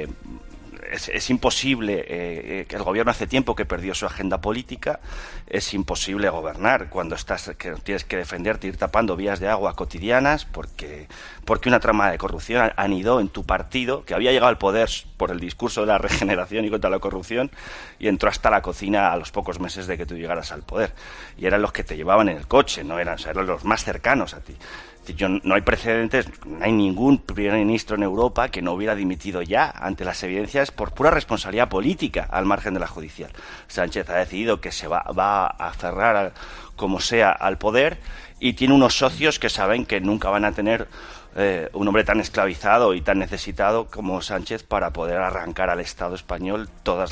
es imposible, que el gobierno hace tiempo que perdió su agenda política. Es imposible gobernar cuando que tienes que defenderte, ir tapando vías de agua cotidianas porque una trama de corrupción anidó en tu partido, que había llegado al poder por el discurso de la regeneración y contra la corrupción, y entró hasta la cocina a los pocos meses de que tú llegaras al poder, y eran los que te llevaban en el coche, no eran los más cercanos a ti. No hay precedentes, no hay ningún primer ministro en Europa que no hubiera dimitido ya ante las evidencias por pura responsabilidad política al margen de la judicial. Sánchez ha decidido que se va a aferrar como sea al poder y tiene unos socios que saben que nunca van a tener un hombre tan esclavizado y tan necesitado como Sánchez para poder arrancar al Estado español todas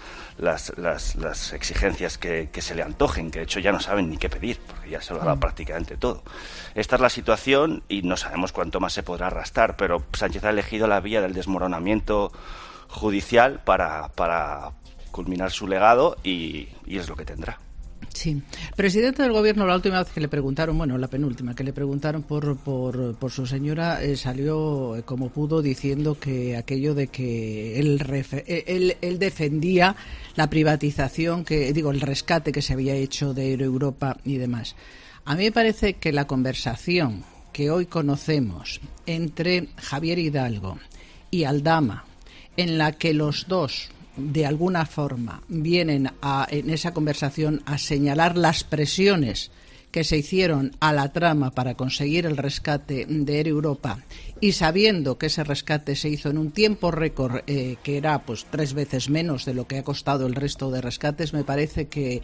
las exigencias que se le antojen, que de hecho ya no saben ni qué pedir, porque ya se lo ha dado prácticamente todo. Esta es la situación y no sabemos cuánto más se podrá arrastrar, pero Sánchez ha elegido la vía del desmoronamiento judicial para culminar su legado y es lo que tendrá. Sí. Presidente del Gobierno, la última vez que le preguntaron, bueno, la penúltima, que le preguntaron por su señora, salió como pudo diciendo que aquello de que él defendía la privatización, el rescate que se había hecho de Europa y demás. A mí me parece que la conversación que hoy conocemos entre Javier Hidalgo y Aldama, en la que los dos de alguna forma vienen en esa conversación a señalar las presiones que se hicieron a la trama para conseguir el rescate de Air Europa, y sabiendo que ese rescate se hizo en un tiempo récord que era 3 veces menos de lo que ha costado el resto de rescates, me parece que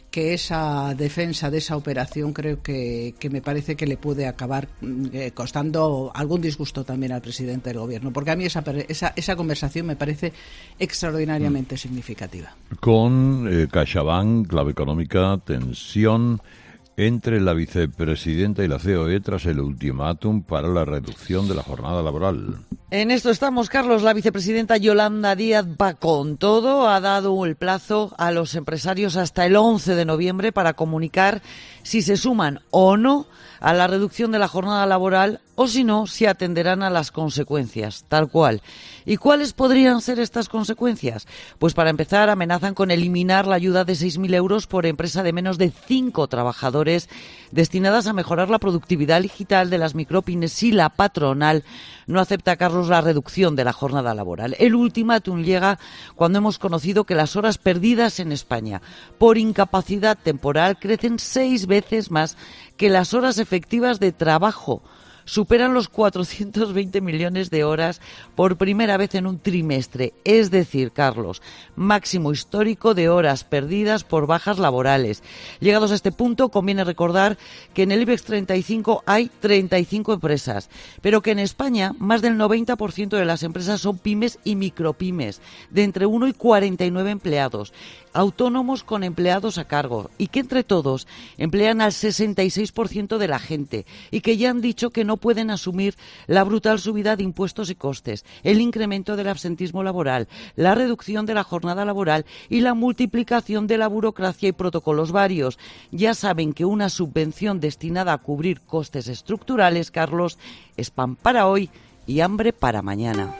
esa defensa de esa operación creo que me parece que le puede acabar costando algún disgusto también al presidente del Gobierno, porque a mí esa conversación me parece extraordinariamente significativa. Con CaixaBank, clave económica, tensión entre la vicepresidenta y la COE tras el ultimátum para la reducción de la jornada laboral. En esto estamos, Carlos. La vicepresidenta Yolanda Díaz va con todo. Ha dado el plazo a los empresarios hasta el 11 de noviembre para comunicar si se suman o no a la reducción de la jornada laboral o, si no, si atenderán a las consecuencias, tal cual. ¿Y cuáles podrían ser estas consecuencias? Pues para empezar, amenazan con eliminar la ayuda de 6.000 euros por empresa de menos de 5 trabajadores destinadas a mejorar la productividad digital de las micropymes si la patronal no acepta, Carlos, la reducción de la jornada laboral. El ultimátum llega cuando hemos conocido que las horas perdidas en España por incapacidad temporal crecen 6 veces más que las horas efectivas de trabajo. Superan los 420 millones de horas por primera vez en un trimestre. Es decir, Carlos, máximo histórico de horas perdidas por bajas laborales. Llegados a este punto, conviene recordar que en el IBEX 35 hay 35 empresas, pero que en España más del 90% de las empresas son pymes y micropymes, de entre 1 y 49 empleados, autónomos con empleados a cargo, y que entre todos emplean al 66% de la gente, y que ya han dicho que no pueden asumir la brutal subida de impuestos y costes, el incremento del absentismo laboral, la reducción de la jornada laboral y la multiplicación de la burocracia y protocolos varios. Ya saben que una subvención destinada a cubrir costes estructurales, Carlos, es pan para hoy y hambre para mañana.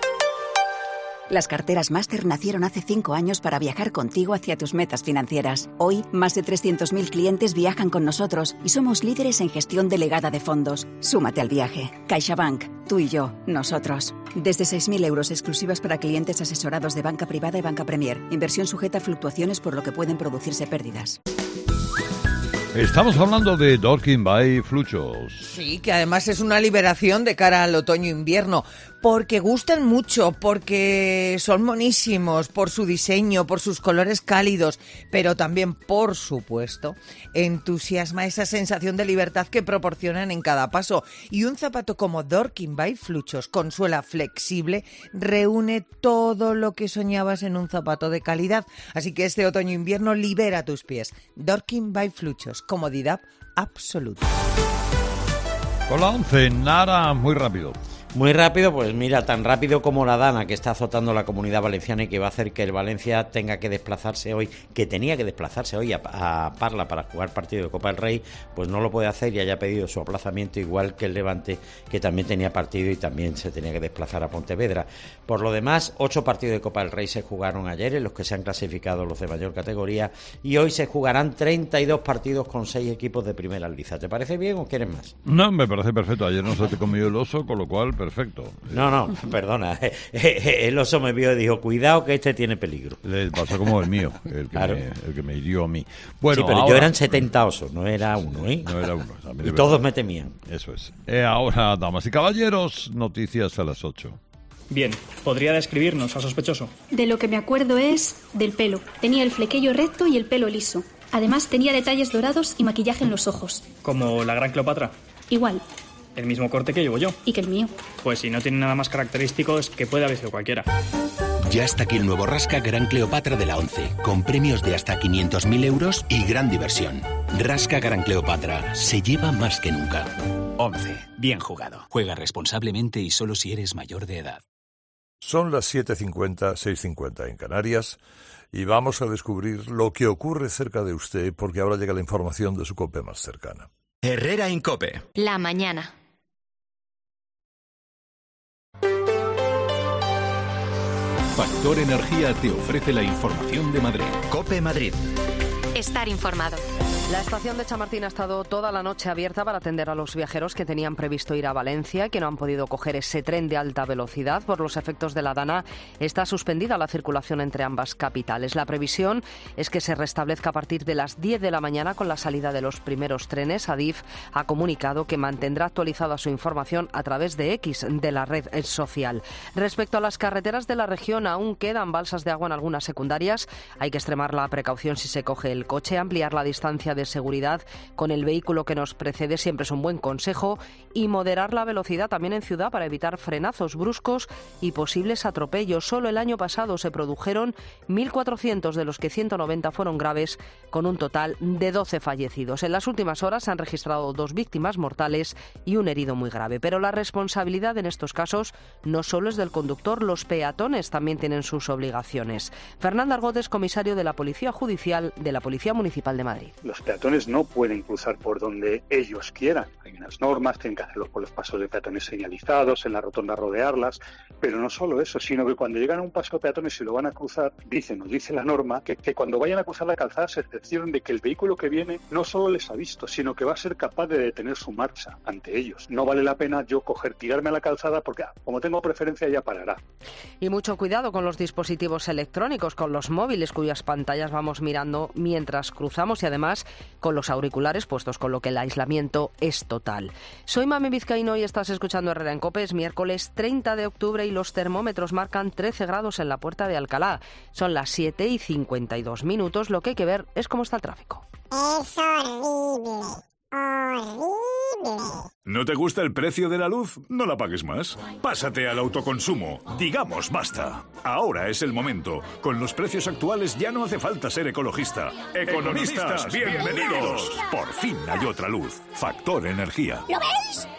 Las carteras Master nacieron hace 5 años para viajar contigo hacia tus metas financieras. Hoy, más de 300.000 clientes viajan con nosotros y somos líderes en gestión delegada de fondos. Súmate al viaje. CaixaBank, tú y yo, nosotros. Desde 6.000 euros exclusivas para clientes asesorados de banca privada y banca Premier. Inversión sujeta a fluctuaciones por lo que pueden producirse pérdidas. Estamos hablando de Dorking by Fluchos. Sí, que además es una liberación de cara al otoño-invierno, porque gustan mucho, porque son monísimos, por su diseño, por sus colores cálidos, pero también, por supuesto, entusiasma esa sensación de libertad que proporcionan en cada paso. Y un zapato como Dorking by Fluchos, con suela flexible, reúne todo lo que soñabas en un zapato de calidad. Así que este otoño-invierno libera tus pies. Dorking by Fluchos. Comodidad absoluta. Con la 11, Nara, muy rápido. Muy rápido, pues mira, tan rápido como la dana que está azotando la Comunidad Valenciana y que va a hacer que el Valencia tenga que desplazarse hoy, que tenía que desplazarse hoy a Parla para jugar partido de Copa del Rey, pues no lo puede hacer y haya pedido su aplazamiento, igual que el Levante, que también tenía partido y también se tenía que desplazar a Pontevedra. Por lo demás, 8 partidos de Copa del Rey se jugaron ayer, en los que se han clasificado los de mayor categoría, y hoy se jugarán 32 partidos con 6 equipos de primera liza. ¿Te parece bien o quieres más? No, me parece perfecto. Ayer no se te comió el oso, con lo cual perfecto. No, perdona. El oso me vio y dijo, cuidado que este tiene peligro. Le pasó como el mío, el que me hirió a mí. Bueno, sí, pero ahora, yo eran 70 osos, no era uno, ¿eh? No era uno. Y todos me temían. Eso es. Ahora, damas y caballeros, noticias a las 8. Bien, ¿podría describirnos al sospechoso? De lo que me acuerdo es del pelo. Tenía el flequillo recto y el pelo liso. Además tenía detalles dorados y maquillaje en los ojos. ¿Como la gran Cleopatra? Igual. El mismo corte que llevo yo. Y que el mío. Pues si no tiene nada más característico es que puede haber sido cualquiera. Ya está aquí el nuevo Rasca Gran Cleopatra de la 11, con premios de hasta 500.000 euros y gran diversión. Rasca Gran Cleopatra, se lleva más que nunca. 11. Bien jugado. Juega responsablemente y solo si eres mayor de edad. Son las 7:50, 6:50 en Canarias y vamos a descubrir lo que ocurre cerca de usted porque ahora llega la información de su COPE más cercana. Herrera Incope. La mañana. Factor Energía te ofrece la información de Madrid. COPE Madrid. Estar informado. La estación de Chamartín ha estado toda la noche abierta para atender a los viajeros que tenían previsto ir a Valencia y que no han podido coger ese tren de alta velocidad. Por los efectos de la Dana, está suspendida la circulación entre ambas capitales. La previsión es que se restablezca a partir de las 10 de la mañana con la salida de los primeros trenes. Adif ha comunicado que mantendrá actualizada su información a través de X, de la red social. Respecto a las carreteras de la región, aún quedan balsas de agua en algunas secundarias. Hay que extremar la precaución si se coge el coche, ampliar la distancia de seguridad con el vehículo que nos precede siempre es un buen consejo, y moderar la velocidad también en ciudad para evitar frenazos bruscos y posibles atropellos. Solo el año pasado se produjeron 1.400, de los que 190 fueron graves, con un total de 12 fallecidos. En las últimas horas se han registrado 2 víctimas mortales y un herido muy grave. Pero la responsabilidad en estos casos no solo es del conductor, los peatones también tienen sus obligaciones. Fernando Argot es comisario de la Policía Judicial de la Policía Municipal de Madrid. Los peatones no pueden cruzar por donde ellos quieran. Hay unas normas, tienen que hacerlo por los pasos de peatones señalizados, en la rotonda rodearlas, pero no solo eso, sino que cuando llegan a un paso de peatones y lo van a cruzar, nos dice la norma que cuando vayan a cruzar la calzada se cercioren de que el vehículo que viene no solo les ha visto, sino que va a ser capaz de detener su marcha ante ellos. No vale la pena yo tirarme a la calzada porque como tengo preferencia ya parará. Y mucho cuidado con los dispositivos electrónicos, con los móviles cuyas pantallas vamos mirando mientras cruzamos y además con los auriculares puestos, con lo que el aislamiento es total. Soy Mami Vizcaíno y estás escuchando Herrera en COPE. Es miércoles 30 de octubre y los termómetros marcan 13 grados en la Puerta de Alcalá. Son las 7:52. Lo que hay que ver es cómo está el tráfico. Es horrible. ¿No te gusta el precio de la luz? No la pagues más. Pásate al autoconsumo. Digamos basta. Ahora es el momento. Con los precios actuales ya no hace falta ser ecologista. Economistas, bienvenidos. Por fin hay otra luz. Factor Energía. ¿Lo veis?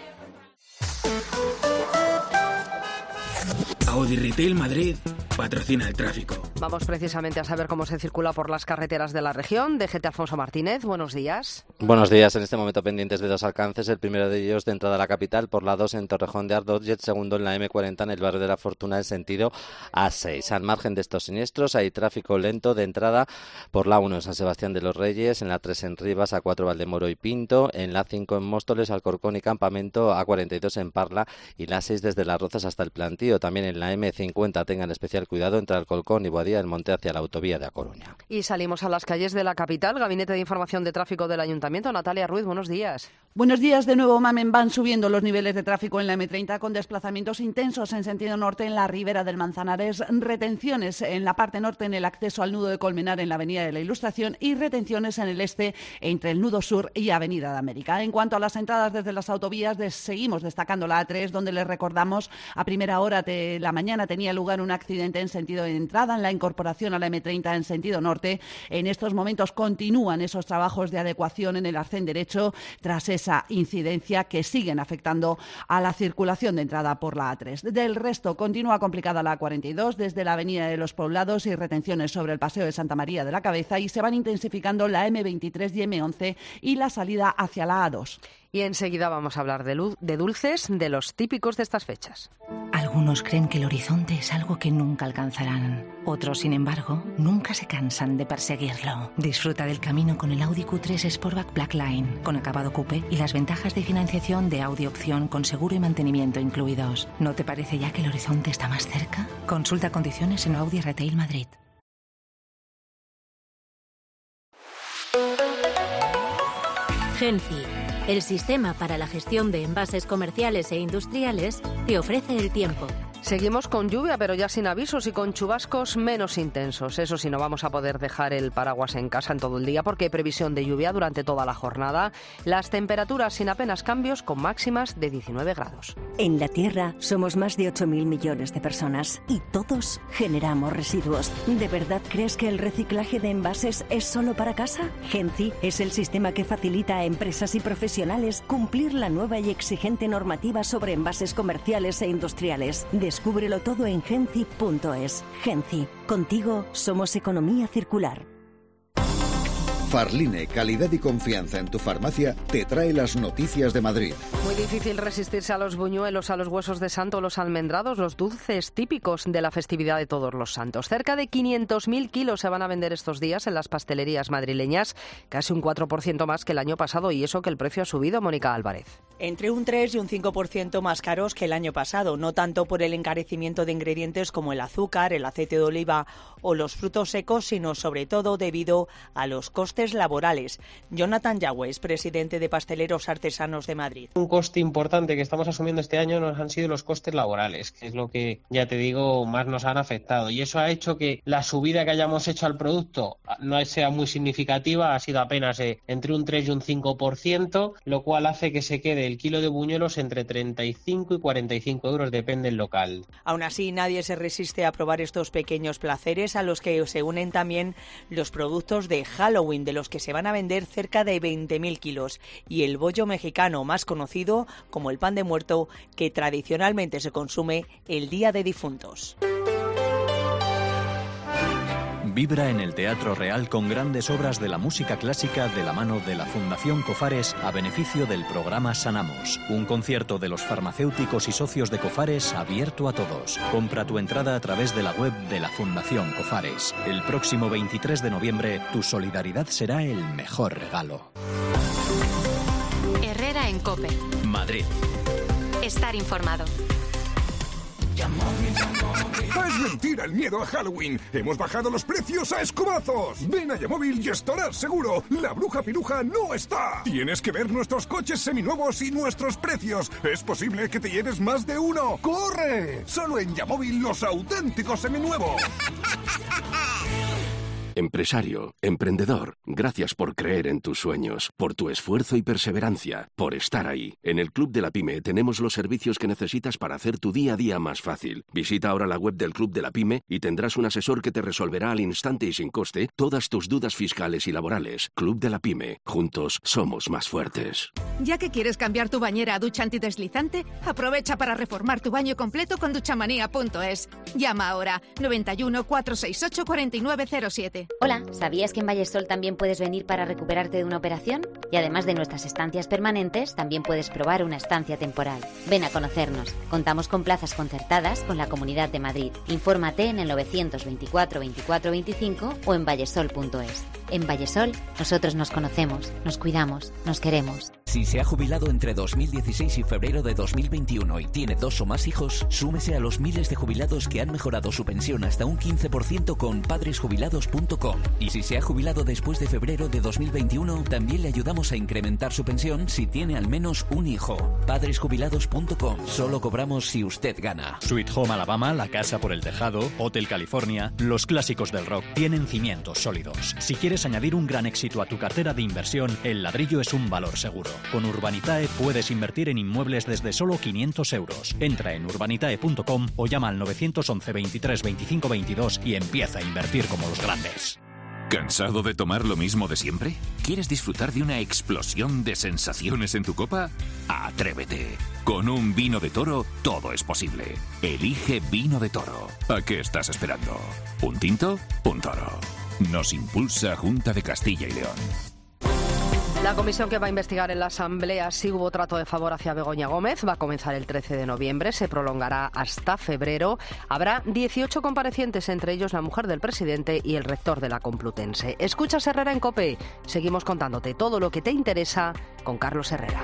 Audi Retail Madrid patrocina el tráfico. Vamos precisamente a saber cómo se circula por las carreteras de la región. DGT Alfonso Martínez, buenos días. Buenos días. En este momento pendientes de 2 alcances. El primero de ellos de entrada a la capital por la 2 en Torrejón de Ardoz y el segundo en la M40 en el barrio de la Fortuna en sentido A6. Al margen de estos siniestros hay tráfico lento de entrada por la 1 en San Sebastián de los Reyes, en la 3 en Rivas, A4 Valdemoro y Pinto, en la 5 en Móstoles, Alcorcón y Campamento, A42 en Parla y la 6 desde Las Rozas hasta el Plantío. También en la M50 tengan especial cuidado entre Alcorcón y Boadilla del Monte hacia la autovía de A Coruña. Y salimos a las calles de la capital. Gabinete de Información de Tráfico del Ayuntamiento. Natalia Ruiz, buenos días. Buenos días de nuevo, Mamen. Van subiendo los niveles de tráfico en la M30 con desplazamientos intensos en sentido norte en la ribera del Manzanares, retenciones en la parte norte en el acceso al nudo de Colmenar en la Avenida de la Ilustración y retenciones en el este entre el nudo sur y Avenida de América. En cuanto a las entradas desde las autovías, seguimos destacando la A3, donde les recordamos a primera hora de la mañana tenía lugar un accidente en sentido de entrada en la incorporación a la M30 en sentido norte. En estos momentos continúan esos trabajos de adecuación en el arcén derecho tras esa incidencia que siguen afectando a la circulación de entrada por la A3. Del resto, continúa complicada la A42 desde la Avenida de los Poblados y retenciones sobre el Paseo de Santa María de la Cabeza, y se van intensificando la M23 y M11 y la salida hacia la A2. Y enseguida vamos a hablar de dulces, de los típicos de estas fechas. Algunos creen que el horizonte es algo que nunca alcanzarán. Otros peligroso, sin embargo, nunca se cansan de perseguirlo. Disfruta del camino con el Audi Q3 Sportback Blackline, con acabado coupé y las ventajas de financiación de Audi Opción con seguro y mantenimiento incluidos. ¿No te parece ya que el horizonte está más cerca? Consulta condiciones en Audi Retail Madrid. Genci, el sistema para la gestión de envases comerciales e industriales, te ofrece el tiempo. Seguimos con lluvia, pero ya sin avisos y con chubascos menos intensos. Eso sí, no vamos a poder dejar el paraguas en casa en todo el día porque hay previsión de lluvia durante toda la jornada. Las temperaturas sin apenas cambios, con máximas de 19 grados. En la Tierra somos más de 8.000 millones de personas y todos generamos residuos. ¿De verdad crees que el reciclaje de envases es solo para casa? Genci es el sistema que facilita a empresas y profesionales cumplir la nueva y exigente normativa sobre envases comerciales e industriales. Descúbrelo todo en genci.es. Genci, contigo somos economía circular. Farline, calidad y confianza en tu farmacia, te trae las noticias de Madrid. Muy difícil resistirse a los buñuelos, a los huesos de santo, los almendrados, los dulces típicos de la festividad de Todos los Santos. Cerca de 500.000 kilos se van a vender estos días en las pastelerías madrileñas, casi un 4% más que el año pasado, y eso que el precio ha subido, Mónica Álvarez. Entre un 3 y un 5% más caros que el año pasado, no tanto por el encarecimiento de ingredientes como el azúcar, el aceite de oliva o los frutos secos, sino sobre todo debido a los costes laborales. Jonathan Yagües, presidente de Pasteleros Artesanos de Madrid. Un coste importante que estamos asumiendo este año nos han sido los costes laborales, que es lo que, ya te digo, más nos han afectado. Y eso ha hecho que la subida que hayamos hecho al producto no sea muy significativa, ha sido apenas entre un 3 y un 5%, lo cual hace que se quede el kilo de buñuelos entre 35 y 45 euros, depende del local. Aún así, nadie se resiste a probar estos pequeños placeres a los que se unen también los productos de Halloween, de los que se van a vender cerca de 20.000 kilos, y el bollo mexicano, más conocido como el pan de muerto, que tradicionalmente se consume el Día de Difuntos. Vibra en el Teatro Real con grandes obras de la música clásica de la mano de la Fundación Cofares a beneficio del programa Sanamos. Un concierto de los farmacéuticos y socios de Cofares abierto a todos. Compra tu entrada a través de la web de la Fundación Cofares. El próximo 23 de noviembre, tu solidaridad será el mejor regalo. Herrera en COPE. Madrid. Estar informado. Es mentira el miedo a Halloween. Hemos bajado los precios a escobazos. Ven a Yamóvil y estarás seguro. La bruja piruja no está. Tienes que ver nuestros coches seminuevos y nuestros precios. Es posible que te lleves más de uno. ¡Corre! Solo en Yamóvil los auténticos seminuevos. Empresario, emprendedor, gracias por creer en tus sueños, por tu esfuerzo y perseverancia, por estar ahí. En el Club de la Pyme tenemos los servicios que necesitas para hacer tu día a día más fácil. Visita ahora la web del Club de la Pyme y tendrás un asesor que te resolverá al instante y sin coste todas tus dudas fiscales y laborales. Club de la Pyme. Juntos somos más fuertes. Ya que quieres cambiar tu bañera a ducha antideslizante, aprovecha para reformar tu baño completo con duchamanía.es. Llama ahora 91 468 4907. Hola, ¿sabías que en Vallesol también puedes venir para recuperarte de una operación? Y además de nuestras estancias permanentes, también puedes probar una estancia temporal. Ven a conocernos. Contamos con plazas concertadas con la Comunidad de Madrid. Infórmate en el 924 24 25 o en vallesol.es. En Vallesol, nosotros nos conocemos, nos cuidamos, nos queremos. Si se ha jubilado entre 2016 y febrero de 2021 y tiene 2 o más hijos, súmese a los miles de jubilados que han mejorado su pensión hasta un 15% con padresjubilados.com. Y si se ha jubilado después de febrero de 2021, también le ayudamos a incrementar su pensión si tiene al menos un hijo. Padresjubilados.com. Solo cobramos si usted gana. Sweet Home Alabama, La Casa por el Tejado, Hotel California, los clásicos del rock tienen cimientos sólidos. Si quieres añadir un gran éxito a tu cartera de inversión, el ladrillo es un valor seguro. Con Urbanitae puedes invertir en inmuebles desde solo 500 euros. Entra en urbanitae.com o llama al 911 23 25 22 y empieza a invertir como los grandes. ¿Cansado de tomar lo mismo de siempre? ¿Quieres disfrutar de una explosión de sensaciones en tu copa? ¡Atrévete! Con un vino de Toro todo es posible. Elige Vino de Toro. ¿A qué estás esperando? ¿Un tinto? Un toro. Nos impulsa Junta de Castilla y León. La comisión que va a investigar en la Asamblea si hubo trato de favor hacia Begoña Gómez va a comenzar el 13 de noviembre, se prolongará hasta febrero. Habrá 18 comparecientes, entre ellos la mujer del presidente y el rector de la Complutense. Escuchas Herrera en COPE. Seguimos contándote todo lo que te interesa con Carlos Herrera.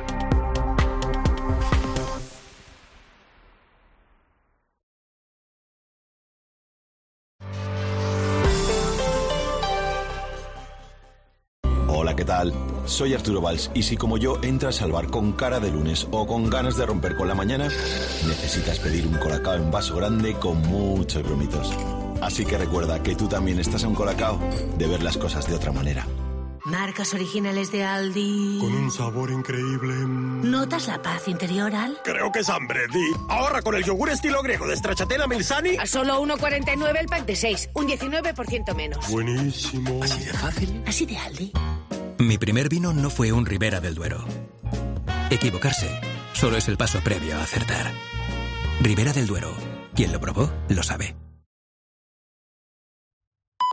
Hola, ¿qué tal? Soy Arturo Valls y si como yo entras al bar con cara de lunes o con ganas de romper con la mañana, necesitas pedir un colacao en vaso grande con muchos grumitos. Así que recuerda que tú también estás a un colacao de ver las cosas de otra manera. Marcas originales de Aldi. Con un sabor increíble. ¿Notas la paz interior, Al? Creo que es hambre, Di. Ahorra con el yogur estilo griego de Stracciatella Milsani. A solo 1,49 el pack de 6. Un 19% menos. Buenísimo. ¿Así de fácil? Así de Aldi. Mi primer vino no fue un Ribera del Duero. Equivocarse solo es el paso previo a acertar. Ribera del Duero. Quien lo probó, lo sabe.